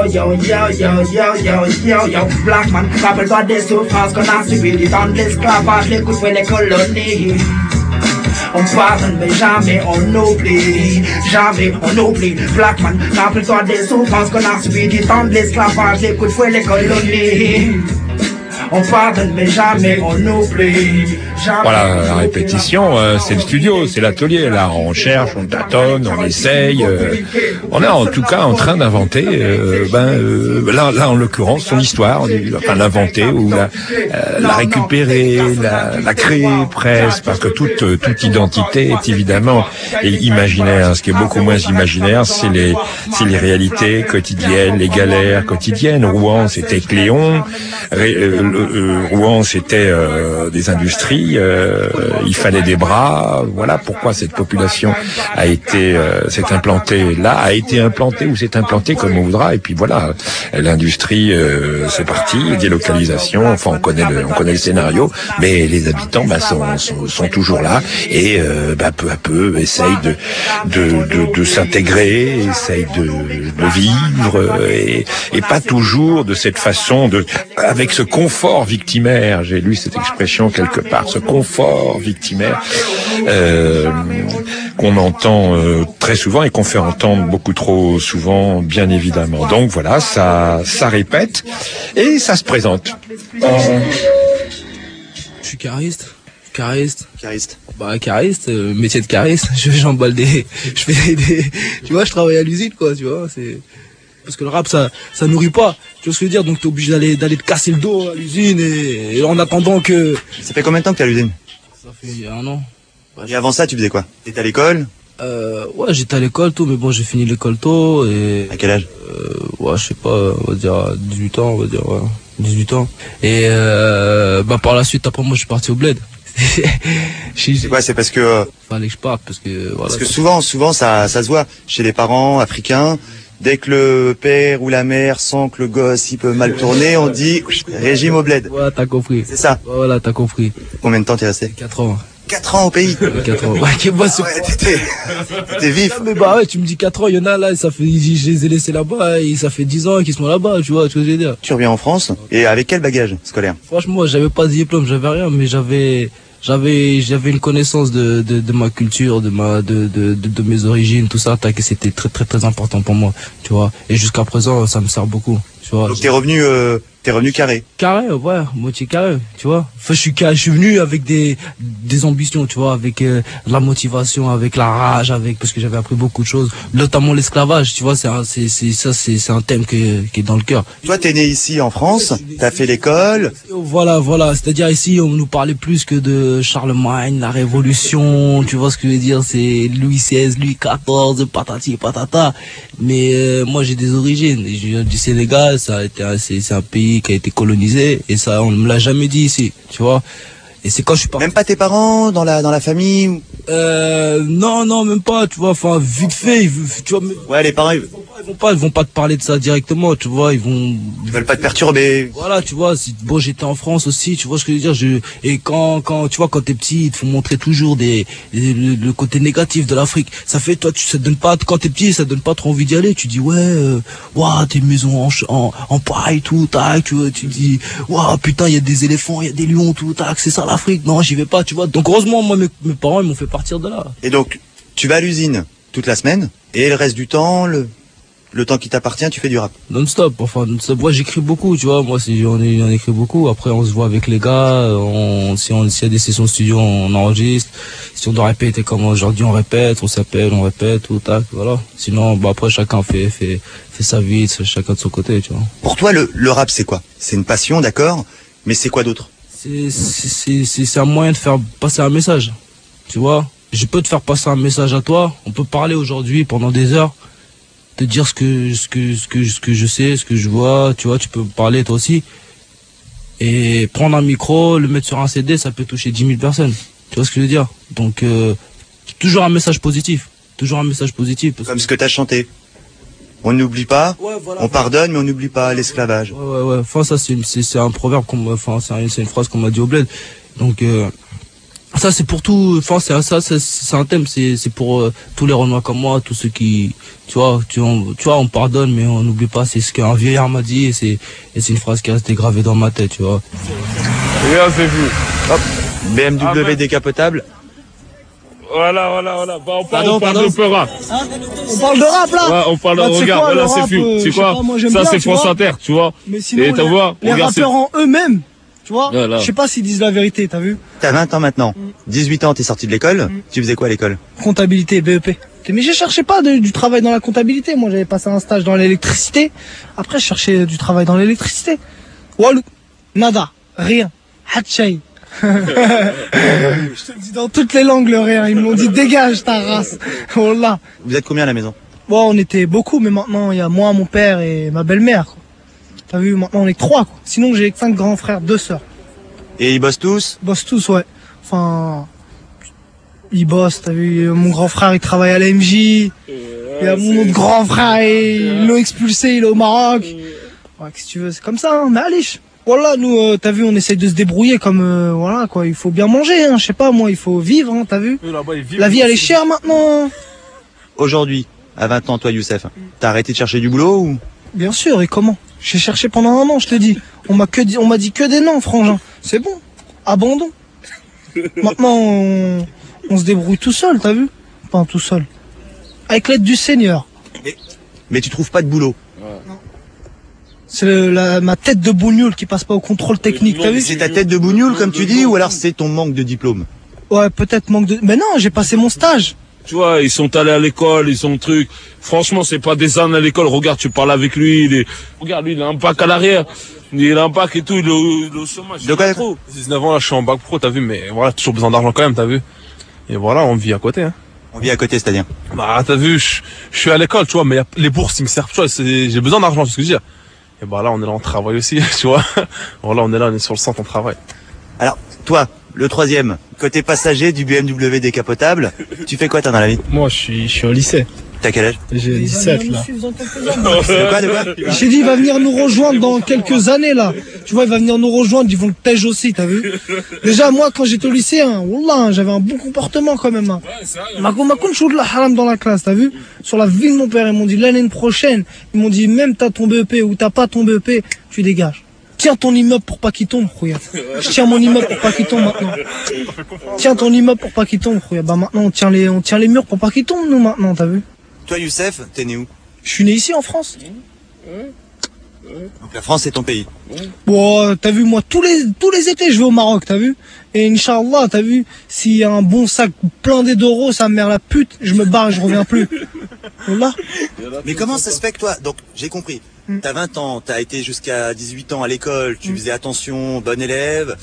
black man. Rappelle-toi des souffrances qu'on a subies. Dans l'esclavage, les coups de les colonies. On pardonne mais jamais on oublie. Jamais on oublie. Black man, rappelle-toi des souffrances qu'on a subies du temps de l'esclavage, les coups de fouet, les colonies. On pardonne mais jamais on oublie. Voilà, la répétition, c'est le studio, c'est l'atelier. Là, on cherche, on tâtonne, on essaye. On est en tout cas en train d'inventer, là en l'occurrence, son histoire. Enfin, l'inventer ou la récupérer, la créer presque, parce que toute identité est évidemment imaginaire. Ce qui est beaucoup moins imaginaire, c'est les réalités quotidiennes, les galères quotidiennes. Rouen, c'était Cléon. Rouen, c'était des industries. Il fallait des bras. Voilà pourquoi cette population s'est implantée là, a été implantée ou s'est implantée comme on voudra. Et puis voilà, l'industrie, c'est parti, délocalisation. Enfin, on connaît le scénario, mais les habitants sont toujours là et peu à peu essayent de s'intégrer, essayent de vivre et pas toujours de cette façon avec ce confort victimaire. J'ai lu cette expression quelque part, ce confort victimaire qu'on entend très souvent et qu'on fait entendre beaucoup trop souvent, bien évidemment. Donc voilà, ça répète et ça se présente. Je suis cariste. Bah, cariste, métier de cariste. J'emballe je fais des, tu vois, je travaille à l'usine, quoi, tu vois, c'est, parce que le rap, ça nourrit pas. Tu vois ce que je veux dire? Donc t'es obligé d'aller te casser le dos à l'usine et en attendant que... Ça fait combien de temps que t'es à l'usine? Ça fait 1 an. Et avant ça, tu faisais quoi? T'étais à l'école? Ouais, j'étais à l'école, tout, mais bon, j'ai fini l'école tôt et... À quel âge? Ouais, je sais pas, on va dire 18 ans, ouais. 18 ans. Et par la suite, après moi, je suis parti au bled. C'est quoi? C'est parce que... Fallait que je parte, parce que... Voilà, parce que souvent, ça se voit chez les parents africains. Dès que le père ou la mère sent que le gosse il peut mal tourner, on dit régime au bled. Ouais, t'as compris. C'est ça. Voilà, t'as compris. Combien de temps t'es resté? 4 ans. 4 ans au pays? 4 ans. Ouais, t'étais vif. Mais bah ouais, tu me dis 4 ans, il y en a là, ça fait, je les ai laissés là-bas, et ça fait 10 ans qu'ils sont là-bas, tu vois ce que je veux dire. Tu reviens en France, et avec quel bagage scolaire? Franchement, j'avais pas de diplôme, j'avais rien, mais j'avais une connaissance de ma culture, de mes origines, tout ça, c'était très très très important pour moi, tu vois. Et jusqu'à présent, ça me sert beaucoup, tu vois. Donc t'es revenu carré. Carré, ouais, moitié carré, tu vois. Enfin, je suis venu avec des ambitions, tu vois, avec la motivation, avec la rage, parce que j'avais appris beaucoup de choses, notamment l'esclavage, tu vois, c'est un thème qui est dans le cœur. Toi, t'es né ici en France, t'as fait l'école. Voilà, c'est-à-dire ici, on nous parlait plus que de Charlemagne, la Révolution, tu vois ce que je veux dire, c'est Louis XVI, Louis XIV, patati patata. Mais moi, j'ai des origines, je viens du Sénégal, c'est un pays qui a été colonisé et ça on me l'a jamais dit ici, tu vois. Et c'est quand je suis parti. Même pas tes parents, dans la famille? Non, même pas, tu vois, enfin, vite fait, tu vois. Ouais, les parents, ils vont pas te parler de ça directement, tu vois, ils veulent pas te perturber. Voilà, tu vois, bon, j'étais en France aussi, tu vois ce que je veux dire, et quand, tu vois, quand t'es petit, ils te font montrer toujours le côté négatif de l'Afrique. Ça fait, toi, ça te donne pas, quand t'es petit, ça te donne pas trop envie d'y aller, tu dis, ouais, t'es une maison en paille, tout, tac, tu dis, putain, il y a des éléphants, il y a des lions, tout, tac, c'est ça l'Afrique, non, j'y vais pas, tu vois. Donc, heureusement, moi, mes parents, ils m'ont fait partir de là. Et donc, tu vas à l'usine toute la semaine, et le reste du temps, le temps qui t'appartient, tu fais du rap. Non-stop, non-stop. Moi, j'écris beaucoup, tu vois. Moi, on écrit beaucoup. Après, on se voit avec les gars. S'il y a des sessions studio, on enregistre. Si on doit répéter comme aujourd'hui, on répète, on s'appelle, on répète, tout, tac, voilà. Sinon, après, chacun fait sa vie, chacun de son côté, tu vois. Pour toi, le rap, c'est quoi? C'est une passion, d'accord, mais c'est quoi d'autre? C'est un moyen de faire passer un message, tu vois. Je peux te faire passer un message à toi. On peut parler aujourd'hui pendant des heures, te dire ce que je sais, ce que je vois, tu vois. Tu peux parler toi aussi. Et prendre un micro, le mettre sur un CD, ça peut toucher 10 000 personnes. Tu vois ce que je veux dire? Donc toujours un message positif, Comme ce que t'as chanté. On n'oublie pas, on pardonne, mais on n'oublie pas l'esclavage. Ouais. Enfin, ça c'est un proverbe c'est une phrase qu'on m'a dit au bled. Donc ça c'est pour tout, enfin c'est un thème, c'est pour tous les Renois comme moi, tous ceux qui, tu vois, on pardonne mais on n'oublie pas, c'est ce qu'un vieillard m'a dit et c'est une phrase qui est restée gravée dans ma tête, tu vois. Et là c'est vu. Hop, BMW décapotable. Voilà. Bah, on parle de Peura. On parle de rap là. Ouais, on parle de, regarde, là c'est fou. C'est quoi? Ça c'est France Inter, tu vois. Mais sinon, et t'as vois, les rappeurs en eux-mêmes, tu vois, voilà. Je sais pas s'ils disent la vérité, t'as vu? T'as 20 ans maintenant. 18 ans, t'es sorti de l'école. Tu faisais quoi à l'école? Comptabilité, BEP. Mais je cherchais pas du travail dans la comptabilité. Moi, j'avais passé un stage dans l'électricité. Après, je cherchais du travail dans l'électricité. Walou, nada, rien, hatchay. Je te le dis dans toutes les langues, le rien. Ils m'ont dit dégage ta race. Wallah. Vous êtes combien à la maison? Bon, on était beaucoup, mais maintenant il y a moi, mon père et ma belle-mère. Quoi. T'as vu, maintenant on est 3. Quoi. Sinon j'ai 5 grands frères, 2 sœurs. Et ils bossent tous? Ils bossent tous, ouais. Enfin, ils bossent. T'as vu, mon grand frère il travaille à la MJ. Il y a mon autre grand frère, ils l'ont expulsé, il est au Maroc. Ouais, qu'est-ce que tu veux, c'est comme ça, hein. Mais allez. Voilà, nous, t'as vu, on essaye de se débrouiller comme, voilà, quoi. Il faut bien manger, hein. Je sais pas, moi, il faut vivre, hein, t'as vu. La vie, elle est chère maintenant. Aujourd'hui, à 20 ans, toi, Youssef, t'as arrêté de chercher du boulot ou? Bien sûr, et comment? J'ai cherché pendant un an, je te dis. On m'a dit que des noms, frangin. C'est bon. Abandon. Maintenant, on se débrouille tout seul, t'as vu? Enfin, tout seul. Avec l'aide du Seigneur. Mais tu trouves pas de boulot? Non. C'est ma tête de bougnoule qui passe pas au contrôle technique, t'as vu? C'est ta tête de bougnoule, comme tu dis, ou alors c'est ton manque de diplôme? Ouais, peut-être manque de... Mais non, j'ai passé mon stage. Tu vois, ils sont allés à l'école, ils ont truc. Franchement, c'est pas des ânes à l'école. Regarde, tu parles avec lui, regarde, lui, il a un bac à l'arrière. Il a un bac et tout, il est au chômage. De quoi? 19 ans, là, je suis en bac pro, t'as vu, mais voilà, toujours besoin d'argent quand même, t'as vu. Et voilà, on vit à côté, hein. On vit à côté, c'est-à-dire? Bah, t'as vu, je suis à l'école, tu vois, mais les bourses, ils me servent, tu vois, j'ai besoin d'argent, c'est ce que je veux dire. Et bah là, on est là, on travaille aussi, tu vois. Voilà, on est sur le centre, on travaille. Alors, toi, le troisième, côté passager du BMW décapotable, tu fais quoi, toi, dans la vie? Moi, je suis au lycée. T'as quel âge? J'ai 17, là. De quoi? J'ai dit, il va venir nous rejoindre dans quelques années, là. Tu vois, il va venir nous rejoindre, ils vont le tège aussi, t'as vu? Déjà, moi, quand j'étais au lycée, hein, wallah, j'avais un bon comportement, quand même, hein. Ma je de la haram dans la classe, t'as vu? Sur la vie de mon père, ils m'ont dit, l'année prochaine, ils m'ont dit, même t'as ton BEP ou t'as pas ton BEP, tu dégages. Tiens ton immeuble pour pas qu'il tombe, Khouya. Je tiens mon immeuble pour pas qu'il tombe maintenant. Tiens ton immeuble pour pas qu'il tombe, Khouya. Bah maintenant, on tient les murs pour pas qu'il tombe, nous, maintenant, t'as vu? Toi, Youssef, t'es né où? Je suis né ici, en France. Donc la France, c'est ton pays. Bon, t'as vu, moi, tous les étés, je vais au Maroc, t'as vu? Et Inch'Allah, t'as vu? S'il y a un bon sac blindé d'euros, ça me mère la pute, je me barre et je reviens plus. Voilà. Mais comment ça se fait que toi, donc, j'ai compris. T'as 20 ans, t'as été jusqu'à 18 ans à l'école, tu faisais attention, bon élève,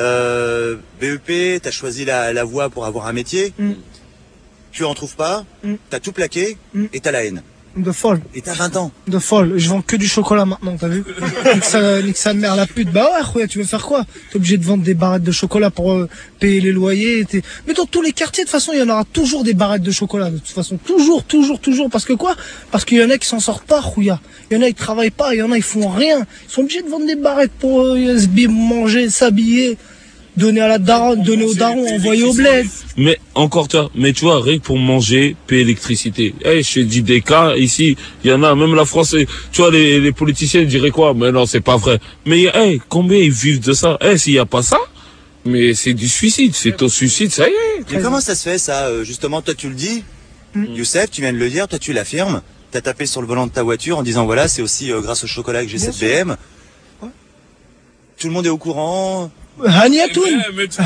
BEP, t'as choisi la voie pour avoir un métier, tu en trouves pas, t'as tout plaqué et t'as la haine. De folle. Et t'as 20 ans. De folle. Je vends que du chocolat maintenant, t'as vu? Nique sa mère la pute. Bah ouais, Khouya, tu veux faire quoi? T'es obligé de vendre des barrettes de chocolat pour payer les loyers. Mais dans tous les quartiers, de toute façon, il y en aura toujours des barrettes de chocolat. De toute façon, toujours. Parce que quoi? Parce qu'il y en a qui s'en sortent pas, Khouya. Il y en a qui travaillent pas, il y en a ils font rien. Ils sont obligés de vendre des barrettes pour manger, s'habiller. Donner à la daronne, donner au daron, envoyer au bled. Mais encore toi, mais tu vois, rien que pour manger, payer l'électricité. Je te dis des cas, ici, il y en a, même la France, tu vois, les politiciens diraient quoi? Mais non, c'est pas vrai. Mais combien ils vivent de ça? S'il y a pas ça, mais c'est du suicide, c'est au suicide, ça y est. Mais comment ça se fait ça? Justement, toi tu le dis, Youssef, tu viens de le dire, toi tu l'affirmes, t'as tapé sur le volant de ta voiture en disant voilà, c'est aussi grâce au chocolat que j'ai cette BM. Tout le monde est au courant. Hania Toun.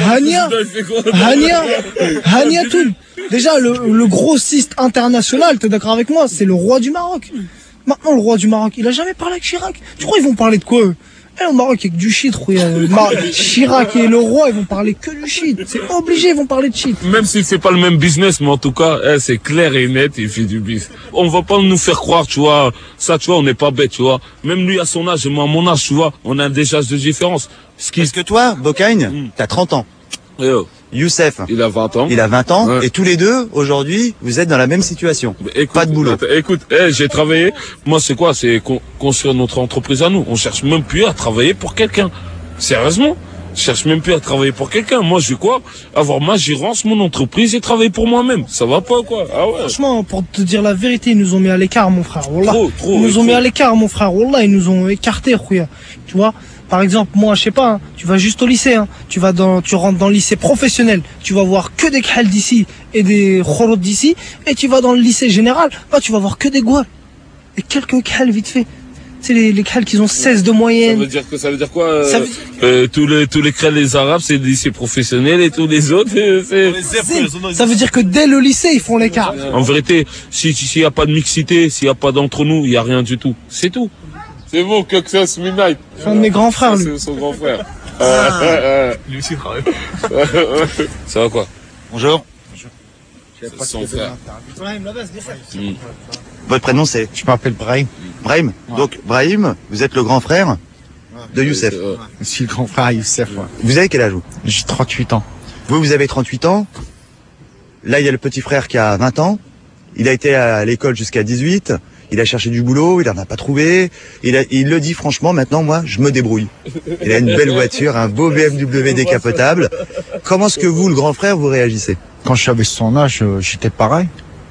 Déjà, le grossiste international, t'es d'accord avec moi, c'est le roi du Maroc. Maintenant, le roi du Maroc, il a jamais parlé avec Chirac. Tu crois qu'ils vont parler de quoi, eux? Au Maroc, il y a que du shit, Chirac et le roi, ils vont parler que du shit. C'est obligé, ils vont parler de shit. Même si c'est pas le même business, mais en tout cas, c'est clair et net, il fait du business. On va pas nous faire croire, tu vois, ça, tu vois, on n'est pas bête, tu vois. Même lui, à son âge, et moi, à mon âge, tu vois, on a des âges de différence. Parce que toi, Bocagne, t'as 30 ans. Youssef, il a 20 ans. Il a 20 ans, et tous les deux, aujourd'hui, vous êtes dans la même situation. Pas de boulot. Écoute, j'ai travaillé. Moi, c'est quoi? C'est construire notre entreprise à nous. On cherche même plus à travailler pour quelqu'un. Sérieusement. Je cherche même plus à travailler pour quelqu'un. Moi, je veux quoi? Avoir ma gérance, mon entreprise et travailler pour moi-même. Ça va pas, quoi? Ah ouais. Franchement, pour te dire la vérité, ils nous ont mis à l'écart, mon frère. Wallah. Trop. Ils nous ont mis à l'écart, mon frère. Wallah, ils nous ont écartés, Khouya. Tu vois? Par exemple, moi, je sais pas, tu vas juste au lycée, tu rentres dans le lycée professionnel, tu vas voir que des khals d'ici et des khorod d'ici, et tu vas dans le lycée général, tu vas voir que des gouals. Et quelques khals vite fait. C'est les khals qui ont 16 de moyenne. Ça veut dire quoi? Tous les khals, les arabes, c'est des lycées professionnels et tous les autres, ça veut dire que dès le lycée, ils font l'écart. En vérité, s'il y a pas de mixité, s'il y a pas d'entre nous, il y a rien du tout. C'est tout. C'est bon, Coxas Midnight. C'est un de mes grands frères, lui. C'est son grand frère. Lui aussi travaille. Ça va quoi? Bonjour. C'est son frère. Votre prénom c'est? Je m'appelle Brahim. Brahim. Donc Brahim, vous êtes le grand frère de Youssef. Je suis le grand frère Youssef. Ouais. Vous avez quel âge vous? J'ai 38 ans. Vous avez 38 ans. Là, il y a le petit frère qui a 20 ans. Il a été à l'école jusqu'à 18. Il a cherché du boulot, il en a pas trouvé. Il le dit franchement, maintenant, moi, je me débrouille. Il a une belle voiture, un beau BMW décapotable. Comment est-ce que vous, le grand frère, vous réagissez? Quand j'avais son âge, j'étais pareil.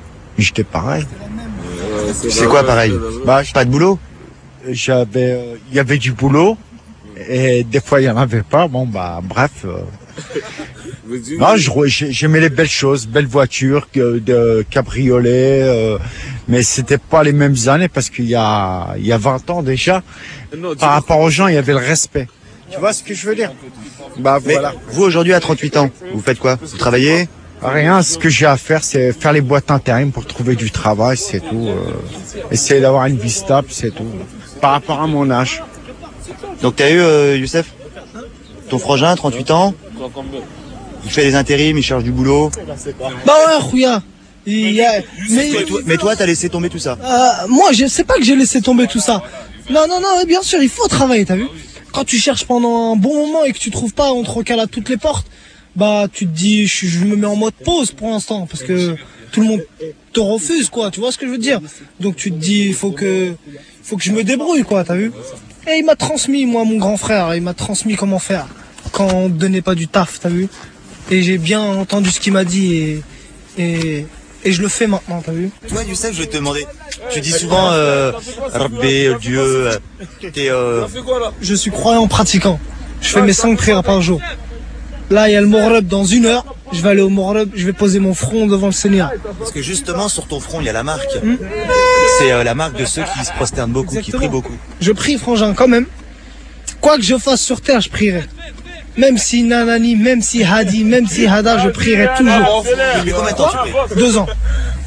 C'est quoi pareil? Pas de boulot? Il y avait du boulot. Et des fois, il y en avait pas. Bon, bref. Non, j'aimais les belles choses, belles voitures, de cabriolets, mais c'était pas les mêmes années parce qu'il y a 20 ans déjà, par rapport aux gens, il y avait le respect. Tu vois ce que je veux dire? Mais voilà. Vous aujourd'hui à 38 ans, vous faites quoi? Vous travaillez? Rien, ce que j'ai à faire, c'est faire les boîtes intérim pour trouver du travail, c'est tout. Essayer d'avoir une vie stable, c'est tout. Par rapport à mon âge. Donc t'as eu, Youssef? Ton frangin, 38 ans? Il fait les intérims, il cherche du boulot. Khouya. Mais toi, t'as laissé tomber tout ça? Moi, je sais pas que j'ai laissé tomber tout ça. Non, bien sûr, il faut travailler, t'as vu? Quand tu cherches pendant un bon moment et que tu trouves pas, on te recale à toutes les portes, tu te dis, je me mets en mode pause pour l'instant, parce que tout le monde te refuse, quoi, tu vois ce que je veux dire? Donc tu te dis, il faut que je me débrouille, quoi, t'as vu? Et il m'a transmis, moi, mon grand frère, il m'a transmis comment faire quand on ne donnait pas du taf, t'as vu? Et j'ai bien entendu ce qu'il m'a dit et je le fais maintenant, t'as vu? Toi, Youssef, je vais te demander. Tu dis souvent Rabbi, Dieu, Je suis croyant pratiquant. Je fais mes 5 prières par jour. Là, il y a le Maghreb dans 1 heure. Je vais aller au Maghreb, je vais poser mon front devant le Seigneur. Parce que justement, sur ton front, il y a la marque. C'est la marque de ceux qui se prosternent beaucoup, Exactement. qui prient beaucoup. Je prie, frangin, quand même. Quoi que je fasse sur terre, je prierai. Même si Nanani, même si Hadi, même si Hada, je prierai toujours. Depuis combien de temps tu pries? 2 ans.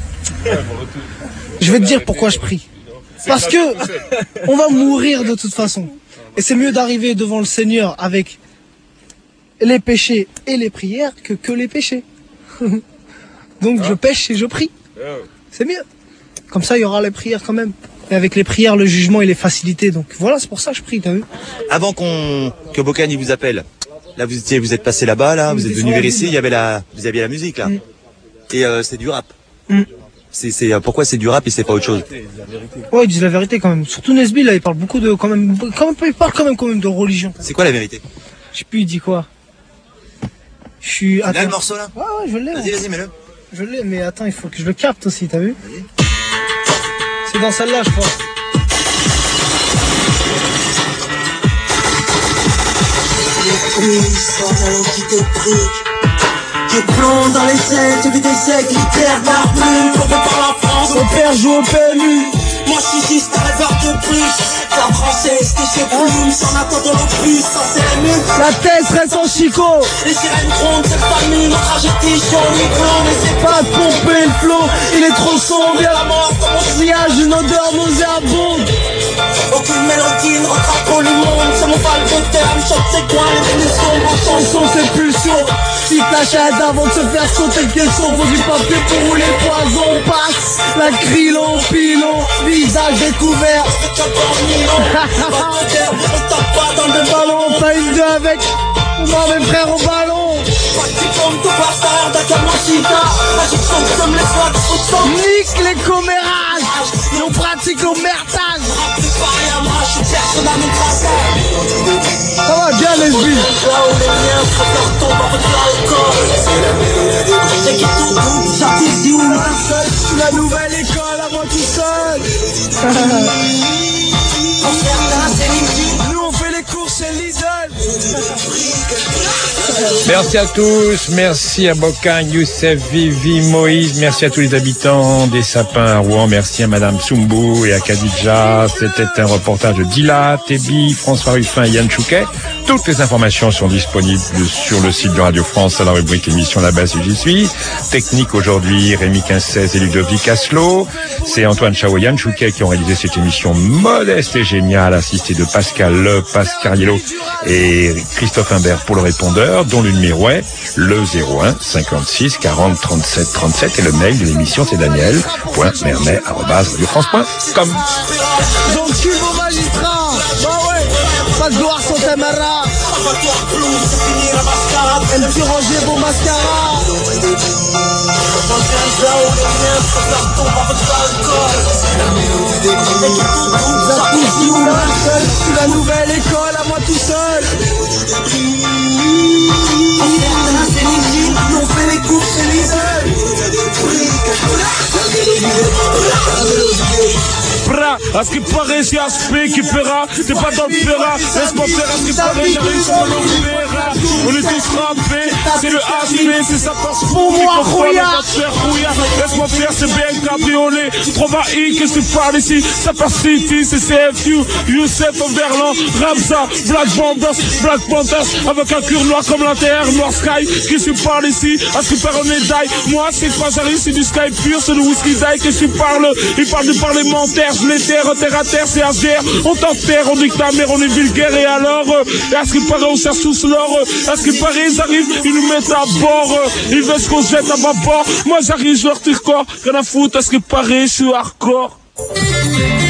Je vais te dire pourquoi je prie. Parce que on va mourir de toute façon. Et c'est mieux d'arriver devant le Seigneur avec les péchés et les prières que les péchés. Donc je pêche et je prie. C'est mieux. Comme ça, il y aura les prières quand même. Et avec les prières, le jugement, il est facilité. Donc voilà, c'est pour ça que je prie, t'as vu. Avant que Bokani vous appelle, là vous êtes passé là-bas, là, vous êtes venu vers ici, vous aviez la musique là. Et c'est du rap. Pourquoi c'est du rap et c'est pas autre chose? Ouais, ils disent la vérité quand même. Surtout Nesby, là, il parle beaucoup de, il parle quand même de religion. C'est quoi la vérité? Je sais plus, il dit quoi. Je suis. Là, le morceau là? Ouais, je l'ai. Vas-y, mets-le. Je l'ai, mais attends, il faut que je le capte aussi, t'as vu? C'est dans celle-là, je crois. Qui plombe dans les secs, j'ai vu des secs qui perdent leur plume. Courbé par la France, mon père joue au PMU. Moi je suis juste un rêveur de plus. La française qui se plume, sans attendre le plus, ça c'est les murs. La thèse reste en chicot. Les sirènes grondent, cette famille, notre trajectoire sur le micro. Mais c'est pas de pomper le flot, il est trop sombre. Y'a la mort dans mon sillage, une odeur nauséabonde. Aucune mélodie ne retrace pour le monde. C'est mon bal de terme, choc ses coins, les émissions. Mon chanson c'est pulsion. Si t'achètes avant de se faire sauter le caisson, faut du papier pour rouler le poison. Passe la crilo, pilon, visage découvert. Dans le ballon, t'as une deux avec moi mes frères au ballon. Nique les commérages, et on pratique l'omertage. Ça va bien les billes. La nouvelle école à moi tout seul. Nous on fait les courses chez Lidl. Merci à tous, merci à Bokan, Youssef, Vivi, Moïse, merci à tous les habitants des Sapins à Rouen, merci à Madame Soumbou et à Khadija. C'était un reportage de Dila, Tebi, François Ruffin et Yann Chouquet. Toutes les informations sont disponibles sur le site de Radio France à la rubrique émission La Base et J'y suis. Technique aujourd'hui, Rémi 1516 et Ludovic Asselot. C'est Antoine Chao et Yann Chouquet qui ont réalisé cette émission modeste et géniale, assistée de Pascal Le Pascariello et Christophe Imbert pour le répondeur, dont le numéro est le 01 56 40 37 37 et le mail de l'émission c'est daniel.mermet@radiofrance.com. Donc tu vos magistrats, bah ouais, pas de gloire sans Tamara. MC Roger vos mascaras. La nouvelle école à moi tout seul. On fait les courses chez Lidl. À ce qui paraît, c'est Aspect qui paiera. T'es pas dans le paiera. Laisse-moi faire à ce qui paraît, j'arrive sur l'opéra. On est tous frappés. C'est le Aspect, c'est ça passe pour moi, Rouillard. Laisse-moi faire, c'est bien cabriolet. Trova I, qu'est-ce que tu parles ici? Ça passe City, c'est CFU. Youssef Verlan, Ramza, Black Panthers, avec un cure noir comme l'intérieur, Noir Sky. Qu'est-ce que tu parles ici? À ce qui paraît, on est die. Moi, c'est pas j'arrive, c'est du Sky pur, c'est le whisky die. Qu'est-ce que tu parles? Il parle du parlementaire. Je les terre à terre, c'est AGR. On t'enterre, on dit que ta mère, on est vulgaire. Et alors, à ce qui paraît, on cherche tous l'or. À ce qui paraît, ils arrivent, ils nous mettent à bord. Ils veulent qu'on se jette à ma bord. Moi, j'arrive, je leur tire corps. Rien à foutre, à ce qui paraît, je suis hardcore.